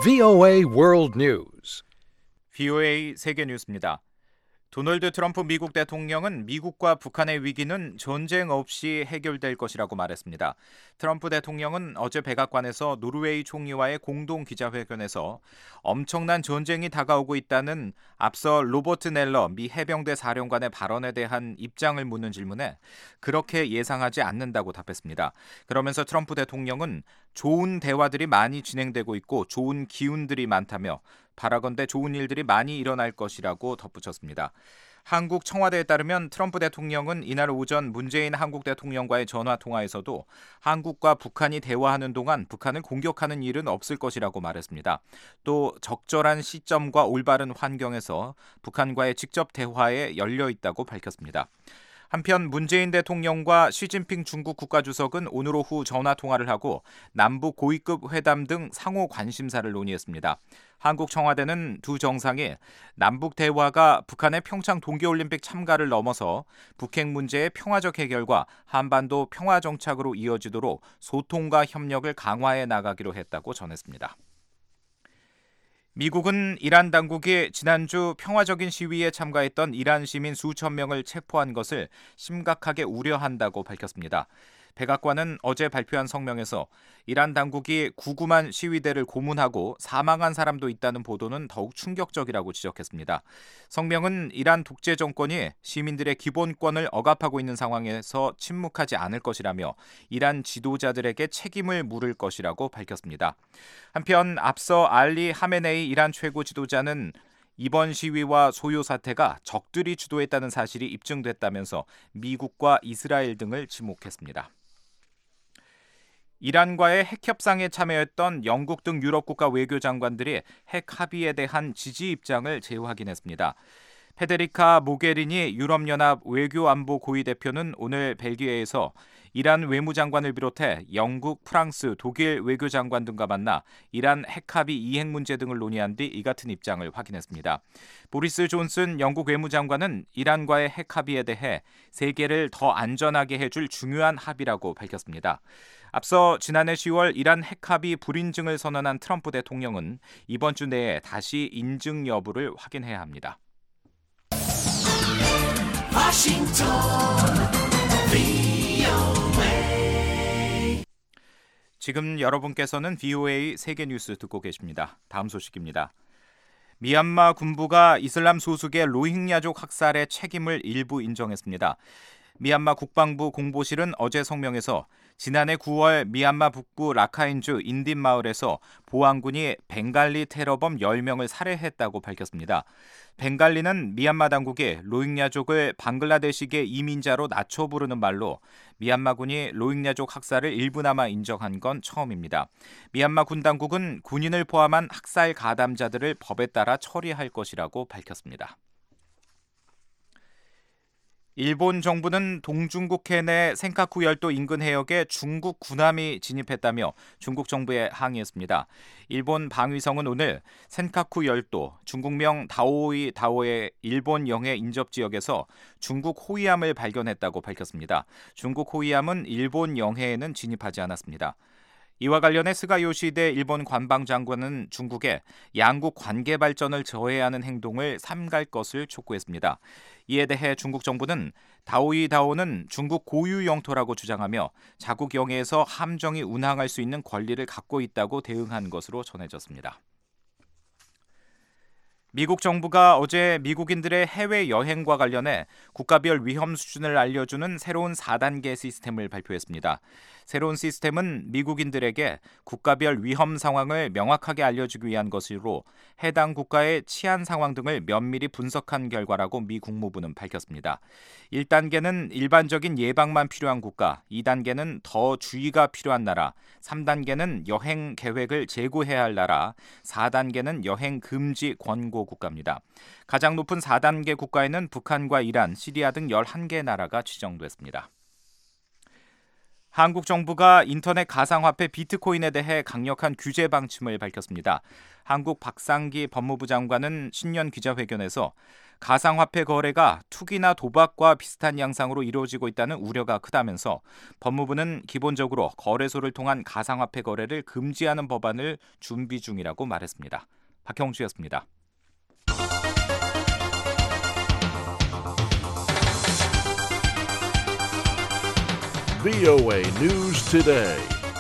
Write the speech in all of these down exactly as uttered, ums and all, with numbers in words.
브이오에이 World News. 브이오에이 세계 뉴스입니다. 도널드 트럼프 미국 대통령은 미국과 북한의 위기는 전쟁 없이 해결될 것이라고 말했습니다. 트럼프 대통령은 어제 백악관에서 노르웨이 총리와의 공동 기자회견에서 엄청난 전쟁이 다가오고 있다는 앞서 로버트 넬러 미 해병대 사령관의 발언에 대한 입장을 묻는 질문에 그렇게 예상하지 않는다고 답했습니다. 그러면서 트럼프 대통령은 좋은 대화들이 많이 진행되고 있고 좋은 기운들이 많다며 바라건대 좋은 일들이 많이 일어날 것이라고 덧붙였습니다. 한국 청와대에 따르면 트럼프 대통령은 이날 오전 문재인 한국 대통령과의 전화 통화에서도 한국과 북한이 대화하는 동안 북한을 공격하는 일은 없을 것이라고 말했습니다. 또 적절한 시점과 올바른 환경에서 북한과의 직접 대화에 열려 있다고 밝혔습니다. 한편 문재인 대통령과 시진핑 중국 국가주석은 오늘 오후 전화 통화를 하고 남북 고위급 회담 등 상호 관심사를 논의했습니다. 한국 청와대는 두 정상이 남북 대화가 북한의 평창 동계올림픽 참가를 넘어서 북핵 문제의 평화적 해결과 한반도 평화 정착으로 이어지도록 소통과 협력을 강화해 나가기로 했다고 전했습니다. 미국은 이란 당국이 지난주 평화적인 시위에 참가했던 이란 시민 수천 명을 체포한 것을 심각하게 우려한다고 밝혔습니다. 백악관은 어제 발표한 성명에서 이란 당국이 구금한 시위대를 고문하고 사망한 사람도 있다는 보도는 더욱 충격적이라고 지적했습니다. 성명은 이란 독재 정권이 시민들의 기본권을 억압하고 있는 상황에서 침묵하지 않을 것이라며 이란 지도자들에게 책임을 물을 것이라고 밝혔습니다. 한편 앞서 알리 하메네이 이란 최고 지도자는 이번 시위와 소요 사태가 적들이 주도했다는 사실이 입증됐다면서 미국과 이스라엘 등을 지목했습니다. 이란과의 핵 협상에 참여했던 영국 등 유럽 국가 외교장관들이 핵 합의에 대한 지지 입장을 재확인했습니다. 페데리카 모게리니 유럽연합 외교안보 고위 대표는 오늘 벨기에에서 이란 외무장관을 비롯해 영국, 프랑스, 독일 외교장관 등과 만나 이란 핵합의 이행 문제 등을 논의한 뒤 이 같은 입장을 확인했습니다. 보리스 존슨 영국 외무장관은 이란과의 핵합의에 대해 세계를 더 안전하게 해줄 중요한 합의라고 밝혔습니다. 앞서 지난해 시월 이란 핵합의 불인증을 선언한 트럼프 대통령은 이번 주 내에 다시 인증 여부를 확인해야 합니다. 워싱턴 브이오에이 지금 여러분께서는 브이오에이 세계 뉴스 듣고 계십니다. 다음 소식입니다. 미얀마 군부가 이슬람 소수의 로힝야족 학살의 책임을 일부 인정했습니다. 미얀마 국방부 공보실은 어제 성명에서 지난해 구월 미얀마 북부 라카인주 인딘 마을에서 보안군이 벵갈리 테러범 열 명을 살해했다고 밝혔습니다. 벵갈리는 미얀마 당국이 로힝야족을 방글라데시계 이민자로 낮춰 부르는 말로 미얀마군이 로힝야족 학살을 일부나마 인정한 건 처음입니다. 미얀마 군 당국은 군인을 포함한 학살 가담자들을 법에 따라 처리할 것이라고 밝혔습니다. 일본 정부는 동중국 해내 센카쿠 열도 인근 해역에 중국 군함이 진입했다며 중국 정부에 항의했습니다. 일본 방위성은 오늘 센카쿠 열도 중국명 다오이 다오의 일본 영해 인접 지역에서 중국 호위함을 발견했다고 밝혔습니다. 중국 호위함은 일본 영해에는 진입하지 않았습니다. 이와 관련해 스가 요시히데 일본 관방장관은 중국에 양국 관계 발전을 저해하는 행동을 삼갈 것을 촉구했습니다. 이에 대해 중국 정부는 다오이 다오는 중국 고유 영토라고 주장하며 자국 영해에서 함정이 운항할 수 있는 권리를 갖고 있다고 대응한 것으로 전해졌습니다. 미국 정부가 어제 미국인들의 해외 여행과 관련해 국가별 위험 수준을 알려주는 새로운 사 단계 시스템을 발표했습니다. 새로운 시스템은 미국인들에게 국가별 위험 상황을 명확하게 알려주기 위한 것으로 해당 국가의 치안 상황 등을 면밀히 분석한 결과라고 미 국무부는 밝혔습니다. 일 단계는 일반적인 예방만 필요한 국가, 이 단계는 더 주의가 필요한 나라, 삼 단계는 여행 계획을 재고해야 할 나라, 사 단계는 여행 금지 권고 국가입니다. 가장 높은 사 단계 국가에는 북한과 이란, 시리아 등 열한 개 나라가 지정됐습니다. 한국 정부가 인터넷 가상화폐 비트코인에 대해 강력한 규제 방침을 밝혔습니다. 한국 박상기 법무부 장관은 신년 기자회견에서 가상화폐 거래가 투기나 도박과 비슷한 양상으로 이루어지고 있다는 우려가 크다면서 법무부는 기본적으로 거래소를 통한 가상화폐 거래를 금지하는 법안을 준비 중이라고 말했습니다. 박형주였습니다. 브이오에이 News Today.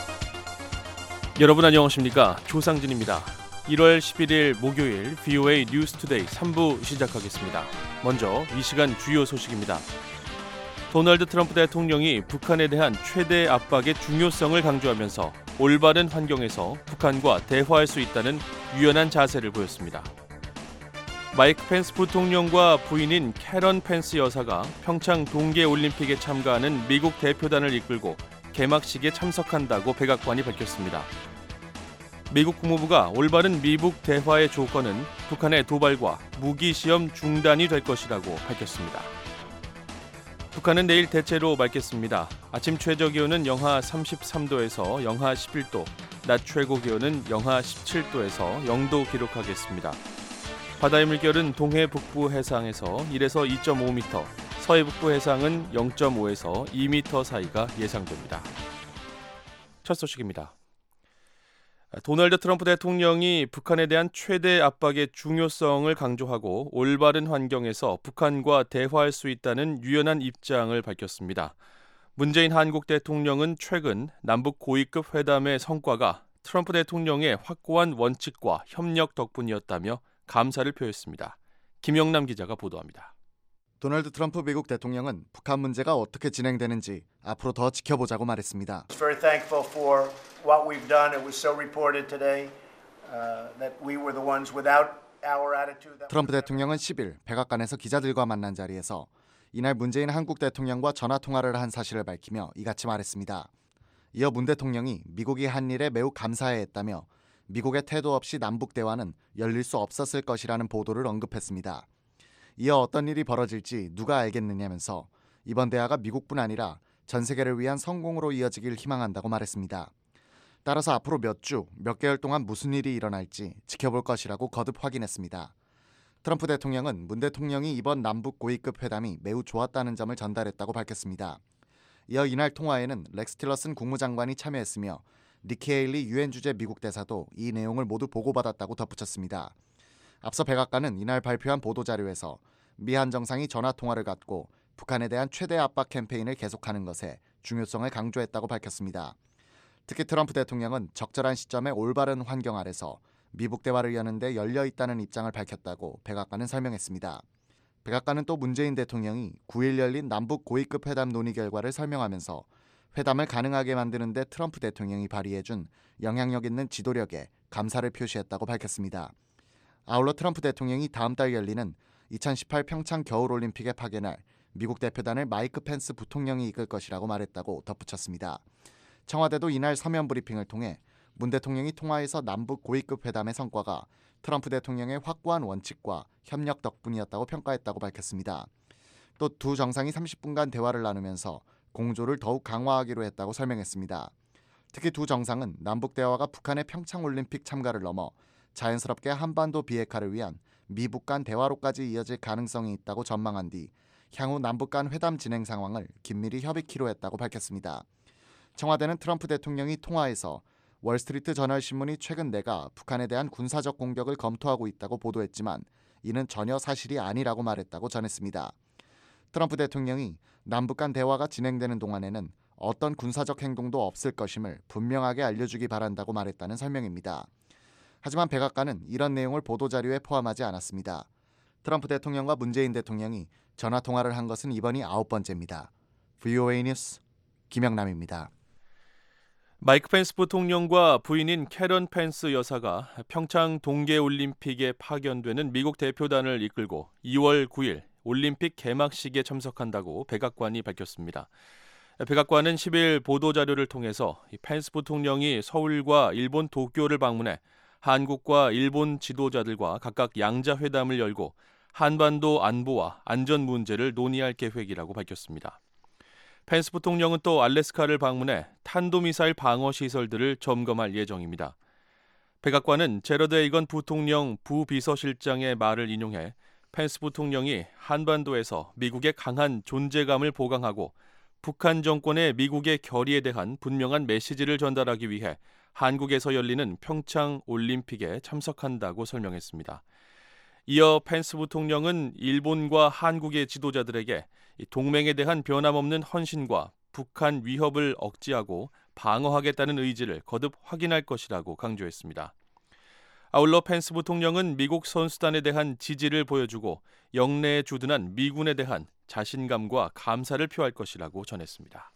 여러분 안녕하십니까? 조상진입니다. 일월 십일일 목요일 브이오에이 뉴스 투데이 삼 부 시작하겠습니다. 먼저 이 시간 주요 소식입니다. 도널드 트럼프 대통령이 북한에 대한 최대 압박의 중요성을 강조하면서 올바른 환경에서 북한과 대화할 수 있다는 유연한 자세를 보였습니다. 마이크 펜스 부통령과 부인인 캐런 펜스 여사가 평창 동계올림픽에 참가하는 미국 대표단을 이끌고 개막식에 참석한다고 백악관이 밝혔습니다. 미국 국무부가 올바른 미북 대화의 조건은 북한의 도발과 무기시험 중단이 될 것이라고 밝혔습니다. 북한은 내일 대체로 맑겠습니다. 아침 최저기온은 영하 삼십삼 도에서 영하 십일 도, 낮 최고기온은 영하 십칠 도에서 영 도 기록하겠습니다. 바다의 물결은 동해 북부 해상에서 일에서 이 점 오 미터, 서해 북부 해상은 영 점 오에서 이 미터 사이가 예상됩니다. 첫 소식입니다. 도널드 트럼프 대통령이 북한에 대한 최대 압박의 중요성을 강조하고 올바른 환경에서 북한과 대화할 수 있다는 유연한 입장을 밝혔습니다. 문재인 한국 대통령은 최근 남북 고위급 회담의 성과가 트럼프 대통령의 확고한 원칙과 협력 덕분이었다며 감사를 표했습니다. 김영남 기자가 보도합니다. 도널드 트럼프 미국 대통령은 북한 문제가 어떻게 진행되는지 앞으로 더 지켜보자고 말했습니다. Very thankful for what we've done. It was so reported today uh, that we were the ones without our attitude. 트럼프 대통령은 십일 백악관에서 기자들과 만난 자리에서 이날 문재인 한국 대통령과 전화 통화를 한 사실을 밝히며 이같이 말했습니다. 이어 문 대통령이 미국이 한 일에 매우 감사해했다며 미국의 태도 없이 남북 대화는 열릴 수 없었을 것이라는 보도를 언급했습니다. 이어 어떤 일이 벌어질지 누가 알겠느냐면서 이번 대화가 미국뿐 아니라 전 세계를 위한 성공으로 이어지길 희망한다고 말했습니다. 따라서 앞으로 몇 주, 몇 개월 동안 무슨 일이 일어날지 지켜볼 것이라고 거듭 확인했습니다. 트럼프 대통령은 문 대통령이 이번 남북 고위급 회담이 매우 좋았다는 점을 전달했다고 밝혔습니다. 이어 이날 통화에는 렉스 틸러슨 국무장관이 참여했으며 니키 헤일리 유엔 주재 미국 대사도 이 내용을 모두 보고받았다고 덧붙였습니다. 앞서 백악관은 이날 발표한 보도자료에서 미 한 정상이 전화통화를 갖고 북한에 대한 최대 압박 캠페인을 계속하는 것에 중요성을 강조했다고 밝혔습니다. 특히 트럼프 대통령은 적절한 시점에 올바른 환경 아래서 미북 대화를 여는 데 열려있다는 입장을 밝혔다고 백악관은 설명했습니다. 백악관은 또 문재인 대통령이 구일 열린 남북 고위급 회담 논의 결과를 설명하면서 회담을 가능하게 만드는 데 트럼프 대통령이 발휘해준 영향력 있는 지도력에 감사를 표시했다고 밝혔습니다. 아울러 트럼프 대통령이 다음 달 열리는 이천십팔 평창 겨울올림픽에 파견할 미국 대표단을 마이크 펜스 부통령이 이끌 것이라고 말했다고 덧붙였습니다. 청와대도 이날 서면 브리핑을 통해 문 대통령이 통화에서 남북 고위급 회담의 성과가 트럼프 대통령의 확고한 원칙과 협력 덕분이었다고 평가했다고 밝혔습니다. 또 두 정상이 삼십 분간 대화를 나누면서 공조를 더욱 강화하기로 했다고 설명했습니다. 특히 두 정상은 남북 대화가 북한의 평창올림픽 참가를 넘어 자연스럽게 한반도 비핵화를 위한 미북 간 대화로까지 이어질 가능성이 있다고 전망한 뒤 향후 남북 간 회담 진행 상황을 긴밀히 협의키로 했다고 밝혔습니다. 청와대는 트럼프 대통령이 통화에서 월스트리트 저널신문이 최근 내가 북한에 대한 군사적 공격을 검토하고 있다고 보도했지만 이는 전혀 사실이 아니라고 말했다고 전했습니다. 트럼프 대통령이 남북 간 대화가 진행되는 동안에는 어떤 군사적 행동도 없을 것임을 분명하게 알려주기 바란다고 말했다는 설명입니다. 하지만 백악관은 이런 내용을 보도자료에 포함하지 않았습니다. 트럼프 대통령과 문재인 대통령이 전화통화를 한 것은 이번이 아홉 번째입니다. 브이오에이 뉴스 김영남입니다. 마이크 펜스 부통령과 부인인 캐런 펜스 여사가 평창 동계올림픽에 파견되는 미국 대표단을 이끌고 이월 구일 올림픽 개막식에 참석한다고 백악관이 밝혔습니다. 백악관은 십일 보도자료를 통해서 펜스 부통령이 서울과 일본 도쿄를 방문해 한국과 일본 지도자들과 각각 양자회담을 열고 한반도 안보와 안전 문제를 논의할 계획이라고 밝혔습니다. 펜스 부통령은 또 알래스카를 방문해 탄도미사일 방어 시설들을 점검할 예정입니다. 백악관은 제러드 에이건 부통령 부비서실장의 말을 인용해 펜스 부통령이 한반도에서 미국의 강한 존재감을 보강하고 북한 정권의 미국의 결의에 대한 분명한 메시지를 전달하기 위해 한국에서 열리는 평창 올림픽에 참석한다고 설명했습니다. 이어 펜스 부통령은 일본과 한국의 지도자들에게 동맹에 대한 변함없는 헌신과 북한 위협을 억제하고 방어하겠다는 의지를 거듭 확인할 것이라고 강조했습니다. 아울러 펜스 부통령은 미국 선수단에 대한 지지를 보여주고 영내에 주둔한 미군에 대한 자신감과 감사를 표할 것이라고 전했습니다.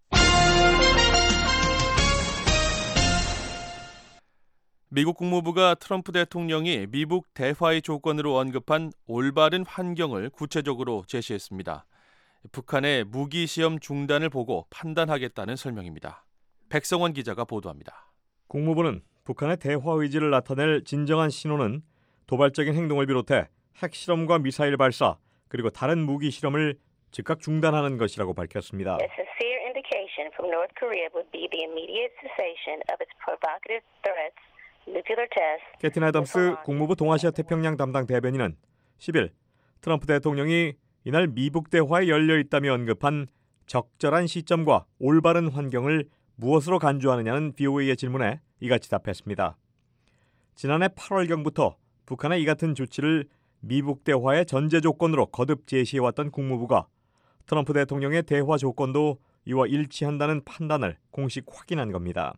미국 국무부가 트럼프 대통령이 미국 대화의 조건으로 언급한 올바른 환경을 구체적으로 제시했습니다. 북한의 무기 시험 중단을 보고 판단하겠다는 설명입니다. 백성원 기자가 보도합니다. 국무부는 북한의 대화 의지를 나타낼 진정한 신호는 도발적인 행동을 비롯해 핵실험과 미사일 발사 그리고 다른 무기 실험을 즉각 중단하는 것이라고 밝혔습니다. A sincere indication from North Korea would be the immediate cessation of its provocative threats, nuclear tests. 캐틴 애덤스 국무부 동아시아 태평양 담당 대변인은 십일 트럼프 대통령이 이날 미북 대화에 열려 있다며 언급한 적절한 시점과 올바른 환경을 무엇으로 간주하느냐는 브이오에이의 질문에 이같이 답했습니다. 지난해 팔월경부터 북한의 이 같은 조치를 미북 대화의 전제 조건으로 거듭 제시해왔던 국무부가 트럼프 대통령의 대화 조건도 이와 일치한다는 판단을 공식 확인한 겁니다.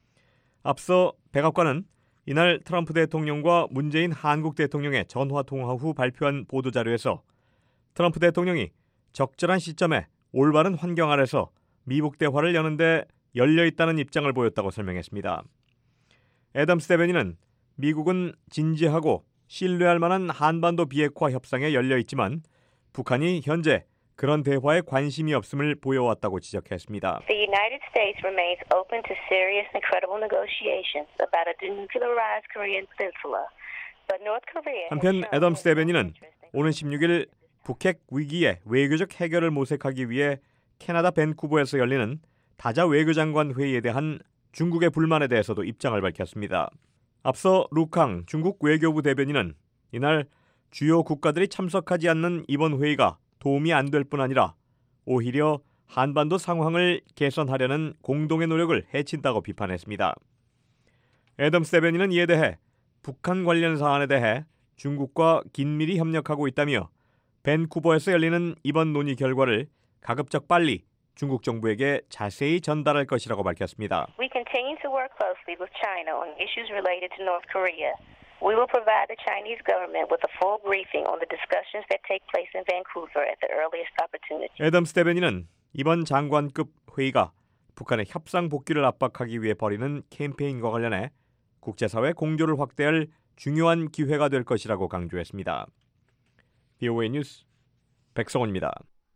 앞서 백악관은 이날 트럼프 대통령과 문재인 한국 대통령의 전화통화 후 발표한 보도자료에서 트럼프 대통령이 적절한 시점에 올바른 환경 아래서 미북 대화를 여는데 열려있다는 입장을 보였다고 설명했습니다. 애덤스 대변인은 미국은 진지하고 신뢰할 만한 한반도 비핵화 협상에 열려있지만 북한이 현재 그런 대화에 관심이 없음을 보여왔다고 지적했습니다. The United States remains open to serious and credible negotiations about a denuclearized Korean peninsula. But North Korea 한편 애덤스 대변인은 오는 십육일 북핵 위기의 외교적 해결을 모색하기 위해 캐나다 밴쿠버에서 열리는 다자 외교장관 회의에 대한 중국의 불만에 대해서도 입장을 밝혔습니다. 앞서 루캉 중국 외교부 대변인은 이날 주요 국가들이 참석하지 않는 이번 회의가 도움이 안 될 뿐 아니라 오히려 한반도 상황을 개선하려는 공동의 노력을 해친다고 비판했습니다. 애덤스 대변인은 이에 대해 북한 관련 사안에 대해 중국과 긴밀히 협력하고 있다며 밴쿠버에서 열리는 이번 논의 결과를 가급적 빨리 중국 정부에게 자세히 전달할 것이라고 밝혔습니다. We continue to work closely with China on issues related to North Korea. We will provide the Chinese government with a full briefing on the discussions that take place in Vancouver at the earliest opportunity. 애덤스 대변인은 이번 장관급 회의가 북한의 협상 복귀를 압박하기 위해 벌이는 캠페인과 관련해 국제사회 공조를 확대할 중요한 기회가 될 것이라고 강조했습니다. 브이오에이 뉴스 백성원입니다.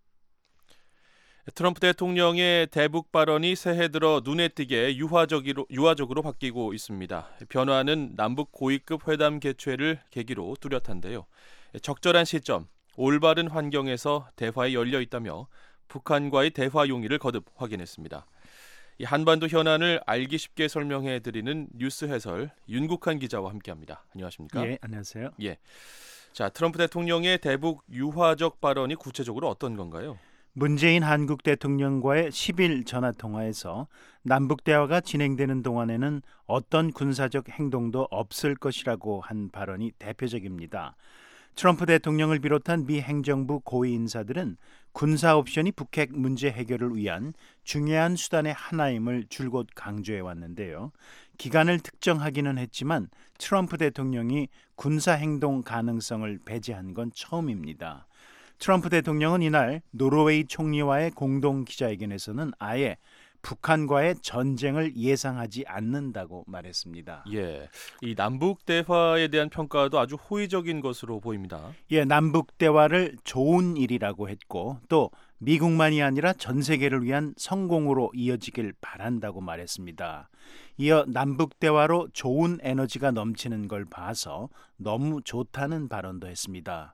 트럼프 대통령의 대북 발언이 새해 들어 눈에 띄게 유화적으로, 유화적으로 바뀌고 있습니다. 변화는 남북 고위급 회담 개최를 계기로 뚜렷한데요. 적절한 시점, 올바른 환경에서 대화에 열려 있다며 북한과의 대화 용의를 거듭 확인했습니다. 이 한반도 현안을 알기 쉽게 설명해드리는 뉴스 해설 윤국한 기자와 함께합니다. 안녕하십니까? 예, 안녕하세요. 예. 자, 트럼프 대통령의 대북 유화적 발언이 구체적으로 어떤 건가요? 문재인 한국 대통령과의 십일 전화 통화에서 남북 대화가 진행되는 동안에는 어떤 군사적 행동도 없을 것이라고 한 발언이 대표적입니다. 트럼프 대통령을 비롯한 미 행정부 고위 인사들은 군사 옵션이 북핵 문제 해결을 위한 중요한 수단의 하나임을 줄곧 강조해 왔는데요. 기간을 특정하기는 했지만 트럼프 대통령이 군사 행동 가능성을 배제한 건 처음입니다. 트럼프 대통령은 이날 노르웨이 총리와의 공동 기자회견에서는 아예 북한과의 전쟁을 예상하지 않는다고 말했습니다. 예, 이 남북 대화에 대한 평가도 아주 호의적인 것으로 보입니다. 예, 남북 대화를 좋은 일이라고 했고 또 미국만이 아니라 전 세계를 위한 성공으로 이어지길 바란다고 말했습니다. 이어 남북 대화로 좋은 에너지가 넘치는 걸 봐서 너무 좋다는 발언도 했습니다.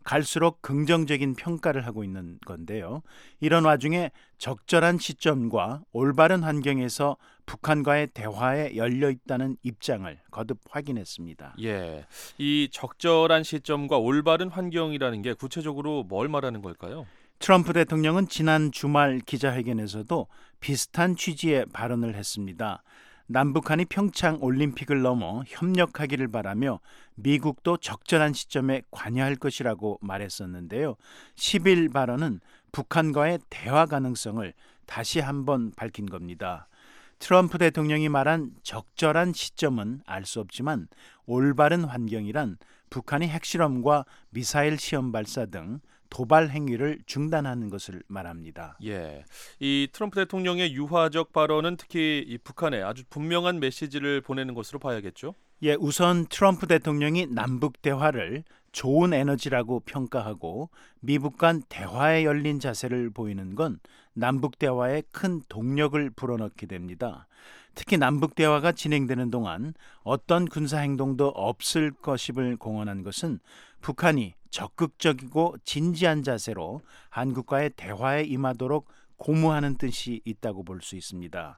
갈수록 긍정적인 평가를 하고 있는 건데요. 이런 와중에 적절한 시점과 올바른 환경에서 북한과의 대화에 열려 있다는 입장을 거듭 확인했습니다. 예, 이 적절한 시점과 올바른 환경이라는 게 구체적으로 뭘 말하는 걸까요? 트럼프 대통령은 지난 주말 기자회견에서도 비슷한 취지의 발언을 했습니다. 남북한이 평창 올림픽을 넘어 협력하기를 바라며 미국도 적절한 시점에 관여할 것이라고 말했었는데요. 십 일 발언은 북한과의 대화 가능성을 다시 한번 밝힌 겁니다. 트럼프 대통령이 말한 적절한 시점은 알 수 없지만 올바른 환경이란 북한이 핵실험과 미사일 시험 발사 등 도발 행위를 중단하는 것을 말합니다. 예, 이 트럼프 대통령의 유화적 발언은 특히 이 북한에 아주 분명한 메시지를 보내는 것으로 봐야겠죠? 예, 우선 트럼프 대통령이 남북 대화를 좋은 에너지라고 평가하고 미북 간 대화에 열린 자세를 보이는 건 남북 대화에 큰 동력을 불어넣게 됩니다. 특히 남북 대화가 진행되는 동안 어떤 군사 행동도 없을 것임을 공언한 것은 북한이 적극적이고 진지한 자세로 한국과의 대화에 임하도록 고무하는 뜻이 있다고 볼 수 있습니다.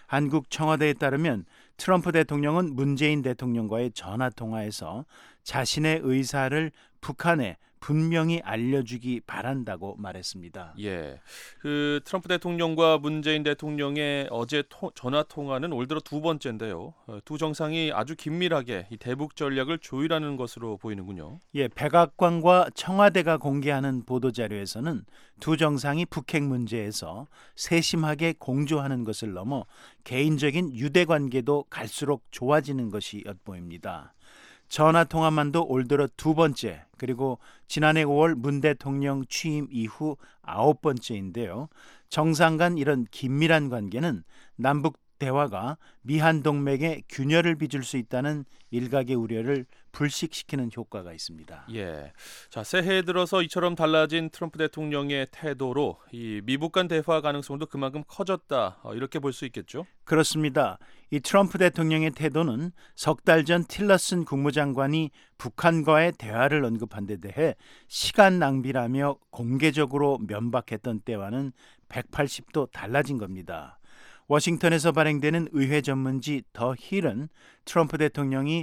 한국 청와대에 따르면 트럼프 대통령은 문재인 대통령과의 전화 통화에서 자신의 의사를 북한에 분명히 알려주기 바란다고 말했습니다. 예, 그 트럼프 대통령과 문재인 대통령의 어제 토, 전화 통화는 올 들어 두 번째인데요. 두 정상이 아주 긴밀하게 이 대북 전략을 조율하는 것으로 보이는군요. 예, 백악관과 청와대가 공개하는 보도 자료에서는 두 정상이 북핵 문제에서 세심하게 공조하는 것을 넘어 개인적인 유대 관계도 갈수록 좋아지는 것이 엿보입니다. 전화 통화만도 올 들어 두 번째, 그리고 지난해 오월 문 대통령 취임 이후 아홉 번째인데요. 정상 간 이런 긴밀한 관계는 남북 대화가 미한 동맹에 균열을 빚을 수 있다는 일각의 우려를 불식시키는 효과가 있습니다. 예, 자, 새해 들어서 이처럼 달라진 트럼프 대통령의 태도로 이 미북 간 대화 가능성도 그만큼 커졌다, 이렇게 볼 수 있겠죠? 그렇습니다. 이 트럼프 대통령의 태도는 석 달 전 틸러슨 국무장관이 북한과의 대화를 언급한 데 대해 시간 낭비라며 공개적으로 면박했던 때와는 백팔십 도 달라진 겁니다. 워싱턴에서 발행되는 의회 전문지 더 힐은 트럼프 대통령이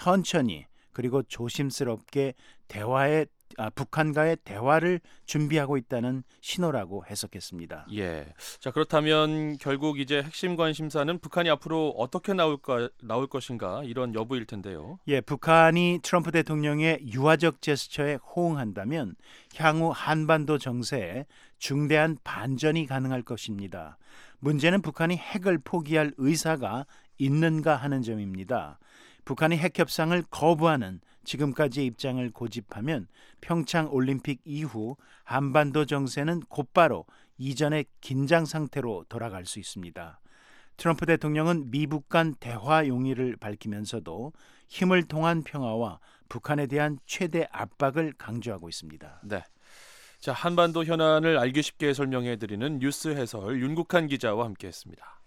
천천히 그리고 조심스럽게 대화에 아, 북한과의 대화를 준비하고 있다는 신호라고 해석했습니다. 예, 자, 그렇다면 결국 이제 핵심 관심사는 북한이 앞으로 어떻게 나올까 나올 것인가, 이런 여부일 텐데요. 예, 북한이 트럼프 대통령의 유화적 제스처에 호응한다면 향후 한반도 정세에 중대한 반전이 가능할 것입니다. 문제는 북한이 핵을 포기할 의사가 있는가 하는 점입니다. 북한이 핵 협상을 거부하는 지금까지의 입장을 고집하면 평창 올림픽 이후 한반도 정세는 곧바로 이전의 긴장 상태로 돌아갈 수 있습니다. 트럼프 대통령은 미북 간 대화 용의를 밝히면서도 힘을 통한 평화와 북한에 대한 최대 압박을 강조하고 있습니다. 네. 자, 한반도 현안을 알기 쉽게 설명해드리는 뉴스 해설 윤국한 기자와 함께했습니다.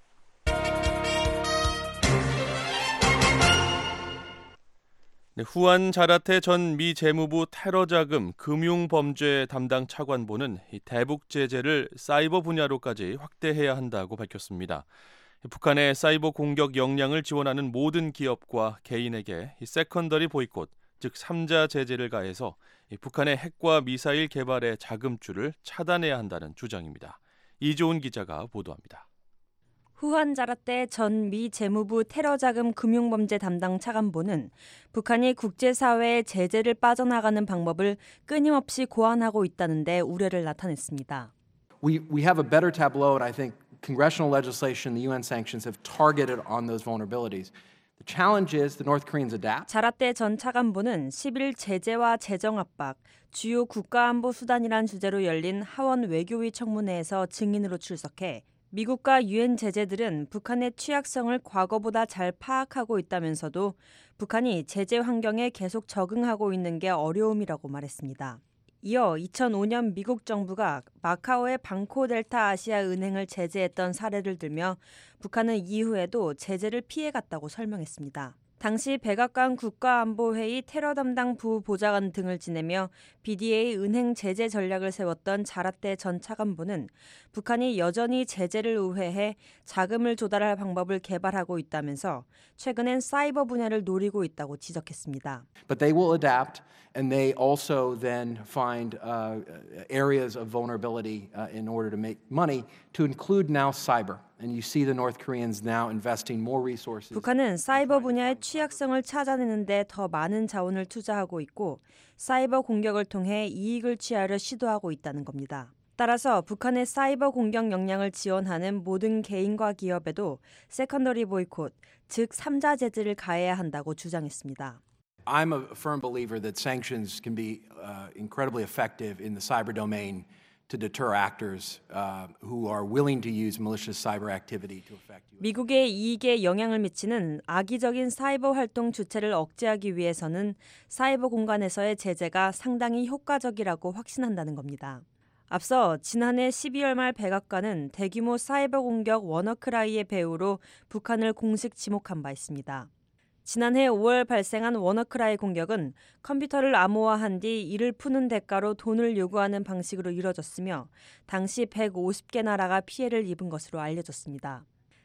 네, 후안 자라테 전 미 재무부 테러자금 금융범죄 담당 차관보는 이 대북 제재를 사이버 분야로까지 확대해야 한다고 밝혔습니다. 북한의 사이버 공격 역량을 지원하는 모든 기업과 개인에게 이 세컨더리 보이콧, 즉 삼자 제재를 가해서 이 북한의 핵과 미사일 개발의 자금줄을 차단해야 한다는 주장입니다. 이조은 기자가 보도합니다. 후안 자라테 전 미 재무부 테러자금 금융범죄 담당 차관보는 북한이 국제사회의 제재를 빠져나가는 방법을 끊임없이 고안하고 있다는 데 우려를 나타냈습니다. We, we have a better tableau, and I think congressional legislation, the U N sanctions have targeted on those vulnerabilities. The challenge is the North Koreans adapt. 자라테 전 차관보는 십 일 제재와 재정 압박, 주요 국가안보 수단이란 주제로 열린 하원 외교위 청문회에서 증인으로 출석해 미국과 유엔 제재들은 북한의 취약성을 과거보다 잘 파악하고 있다면서도 북한이 제재 환경에 계속 적응하고 있는 게 어려움이라고 말했습니다. 이어 이천오 년 미국 정부가 마카오의 방코 델타 아시아 은행을 제재했던 사례를 들며 북한은 이후에도 제재를 피해갔다고 설명했습니다. 당시 백악관 국가안보회의 테러 담당 부보좌관 등을 지내며 비디에이 은행 제재 전략을 세웠던 자라떼 전 차관보는 북한이 여전히 제재를 우회해 자금을 조달할 방법을 개발하고 있다면서 최근엔 사이버 분야를 노리고 있다고 지적했습니다. But they will adapt, and they also then find uh, areas of vulnerability uh, in order to make money, to include now cyber. And you see the North Koreans now investing more resources. 북한은 사이버 분야의 취약성을 찾아내는데 더 많은 자원을 투자하고 있고 사이버 공격을 통해 이익을 취하려 시도하고 있다는 겁니다. 따라서 북한의 사이버 공격 역량을 지원하는 모든 개인과 기업에도 세컨더리 보이콧, 즉 삼자 제재를 가해야 한다고 주장했습니다. I'm a firm believer that sanctions can be uh, incredibly effective in the cyber domain to deter actors uh, who are willing to use malicious cyber activity to affect you. 미국의 이익에 영향을 미치는 악의적인 사이버 활동 주체를 억제하기 위해서는 사이버 공간에서의 제재가 상당히 효과적이라고 확신한다는 겁니다. 앞서 지난해 십이월 말 백악관은 대규모 사이버 공격 워너크라이의 배후로 북한을 공식 지목한 바 있습니다. 지난해 오월 발생한 워너크라이 공격은 컴퓨터를 암호화한 뒤 이를 푸는 대가로 돈을 요구하는 방식으로 이뤄졌으며 당시 백오십 개 나라가 피해를 입은 것으로 알려졌습니다.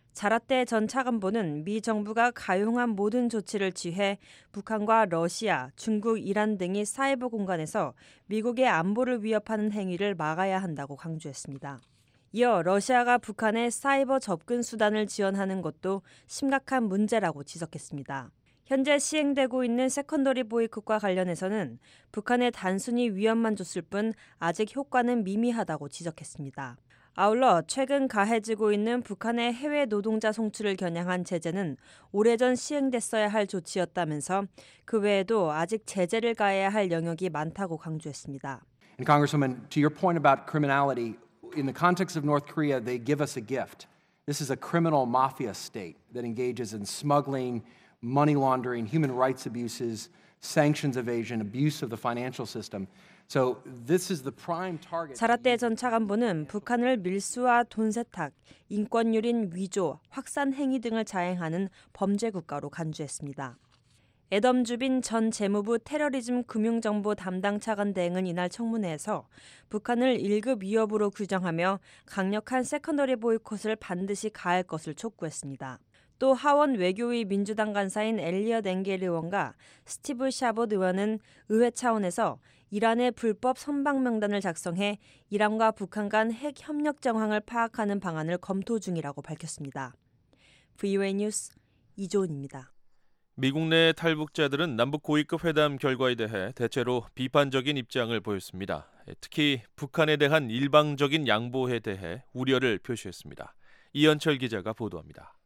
자라떼 전 차관보는 미 정부가 가용한 모든 조치를 취해 북한과 러시아, 중국, 이란 등이 사이버 공간에서 미국의 안보를 위협하는 행위를 막아야 한다고 강조했습니다. 이어 러시아가 북한의 사이버 접근 수단을 지원하는 것도 심각한 문제라고 지적했습니다. 현재 시행되고 있는 세컨더리 보이콧과 관련해서는 북한에 단순히 위협만 줬을 뿐 아직 효과는 미미하다고 지적했습니다. 아울러 최근 가해지고 있는 북한의 해외 노동자 송출을 겨냥한 제재는 오래전 시행됐어야 할 조치였다면서 그 외에도 아직 제재를 가해야 할 영역이 많다고 강조했습니다. And Congresswoman, to your point about criminality, in the context of North Korea, they give us a gift. This is a criminal mafia state that engages in smuggling, money laundering, human rights abuses, sanctions evasion, abuse of the financial system. So this is the prime target. 자라떼 전 차관보는 북한을 밀수와 돈 세탁, 인권유린 위조, 확산 행위 등을 자행하는 범죄 국가로 간주했습니다. 애덤 주빈 전 재무부 테러리즘 금융정보 담당 차관 대행은 이날 청문회에서 북한을 일 급 위협으로 규정하며 강력한 세컨더리 보이콧을 반드시 가할 것을 촉구했습니다. 또 하원 외교위 민주당 간사인 엘리엇 엥겔 의원과 스티브 샤봇 의원은 의회 차원에서 이란의 불법 선박 명단을 작성해 이란과 북한 간 핵 협력 정황을 파악하는 방안을 검토 중이라고 밝혔습니다. 브이오에이 뉴스 이조은입니다. 미국 내 탈북자들은 남북 고위급 회담 결과에 대해 대체로 비판적인 입장을 보였습니다. 특히 북한에 대한 일방적인 양보에 대해 우려를 표시했습니다. 이현철 기자가 보도합니다.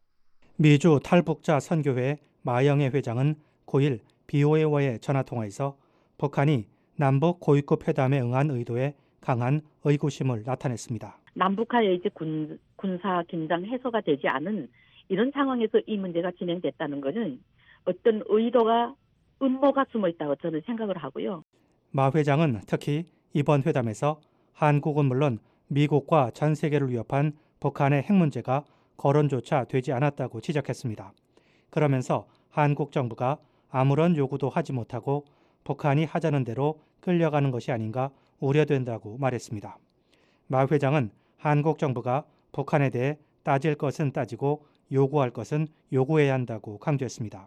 미주 탈북자 선교회 마영애 회장은 구일 비오에이와의 전화통화에서 북한이 남북 고위급 회담에 응한 의도에 강한 의구심을 나타냈습니다. 남북한의 이제 군, 군사 긴장 해소가 되지 않은 이런 상황에서 이 문제가 진행됐다는 것은 어떤 의도가 음모가 숨어 있다고 저는 생각을 하고요. 마 회장은 특히 이번 회담에서 한국은 물론 미국과 전 세계를 위협한 북한의 핵 문제가 거론조차 되지 않았다고 지적했습니다. 그러면서 한국 정부가 아무런 요구도 하지 못하고 북한이 하자는 대로 끌려가는 것이 아닌가 우려된다고 말했습니다. 마 회장은 한국 정부가 북한에 대해 따질 것은 따지고 요구할 것은 요구해야 한다고 강조했습니다.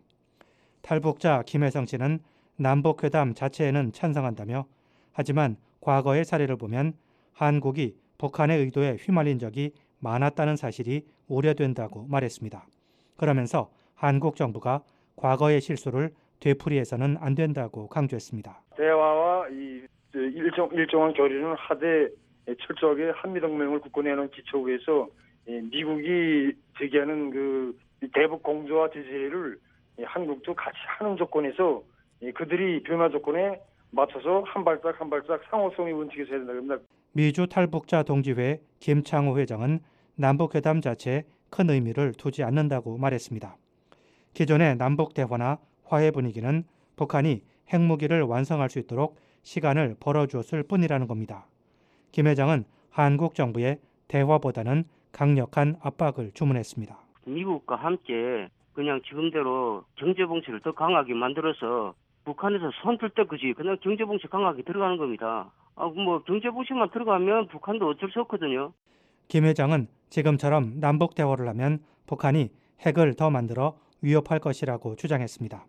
탈북자 김혜성 씨는 남북회담 자체에는 찬성한다며 하지만 과거의 사례를 보면 한국이 북한의 의도에 휘말린 적이 많았다는 사실이 우려된다고 말했습니다. 그러면서 한국 정부가 과거의 실수를 되풀이해서는 안 된다고 강조했습니다. 대화와 이 일정, 일정한 교류는 하되 철저하게 한미동맹을 굳건해놓은 기초 위에서 미국이 제기하는 그 대북 공조와 제재를 한국도 같이 하는 조건에서 그들이 변화 조건에 맞춰서 한 발짝 한 발짝 상호성이 원칙에서 해야 된다고 합니다. 미주 탈북자 동지회 김창호 회장은 남북회담 자체에 큰 의미를 두지 않는다고 말했습니다. 기존의 남북 대화나 화해 분위기는 북한이 핵무기를 완성할 수 있도록 시간을 벌어주었을 뿐이라는 겁니다. 김 회장은 한국 정부의 대화보다는 강력한 압박을 주문했습니다. 미국과 함께 그냥 지금대로 경제봉쇄를 더 강하게 만들어서 북한에서 손들 때 그지 그냥 경제봉쇄 강하게 들어가는 겁니다. 아, 뭐 경제봉쇄만 들어가면 북한도 어쩔 수 없거든요. 김 회장은 지금처럼 남북 대화를 하면 북한이 핵을 더 만들어 위협할 것이라고 주장했습니다.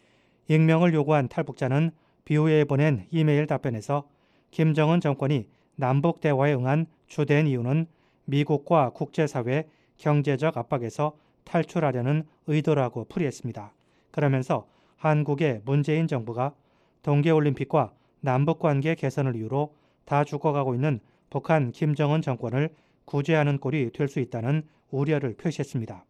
익명을 요구한 탈북자는 비오에이에 보낸 이메일 답변에서 김정은 정권이 남북 대화에 응한 주된 이유는 미국과 국제사회 경제적 압박에서 탈출하려는 의도라고 풀이했습니다. 그러면서 한국의 문재인 정부가 동계올림픽과 남북관계 개선을 이유로 다 죽어가고 있는 북한 김정은 정권을 구제하는 꼴이 될 수 있다는 우려를 표시했습니다.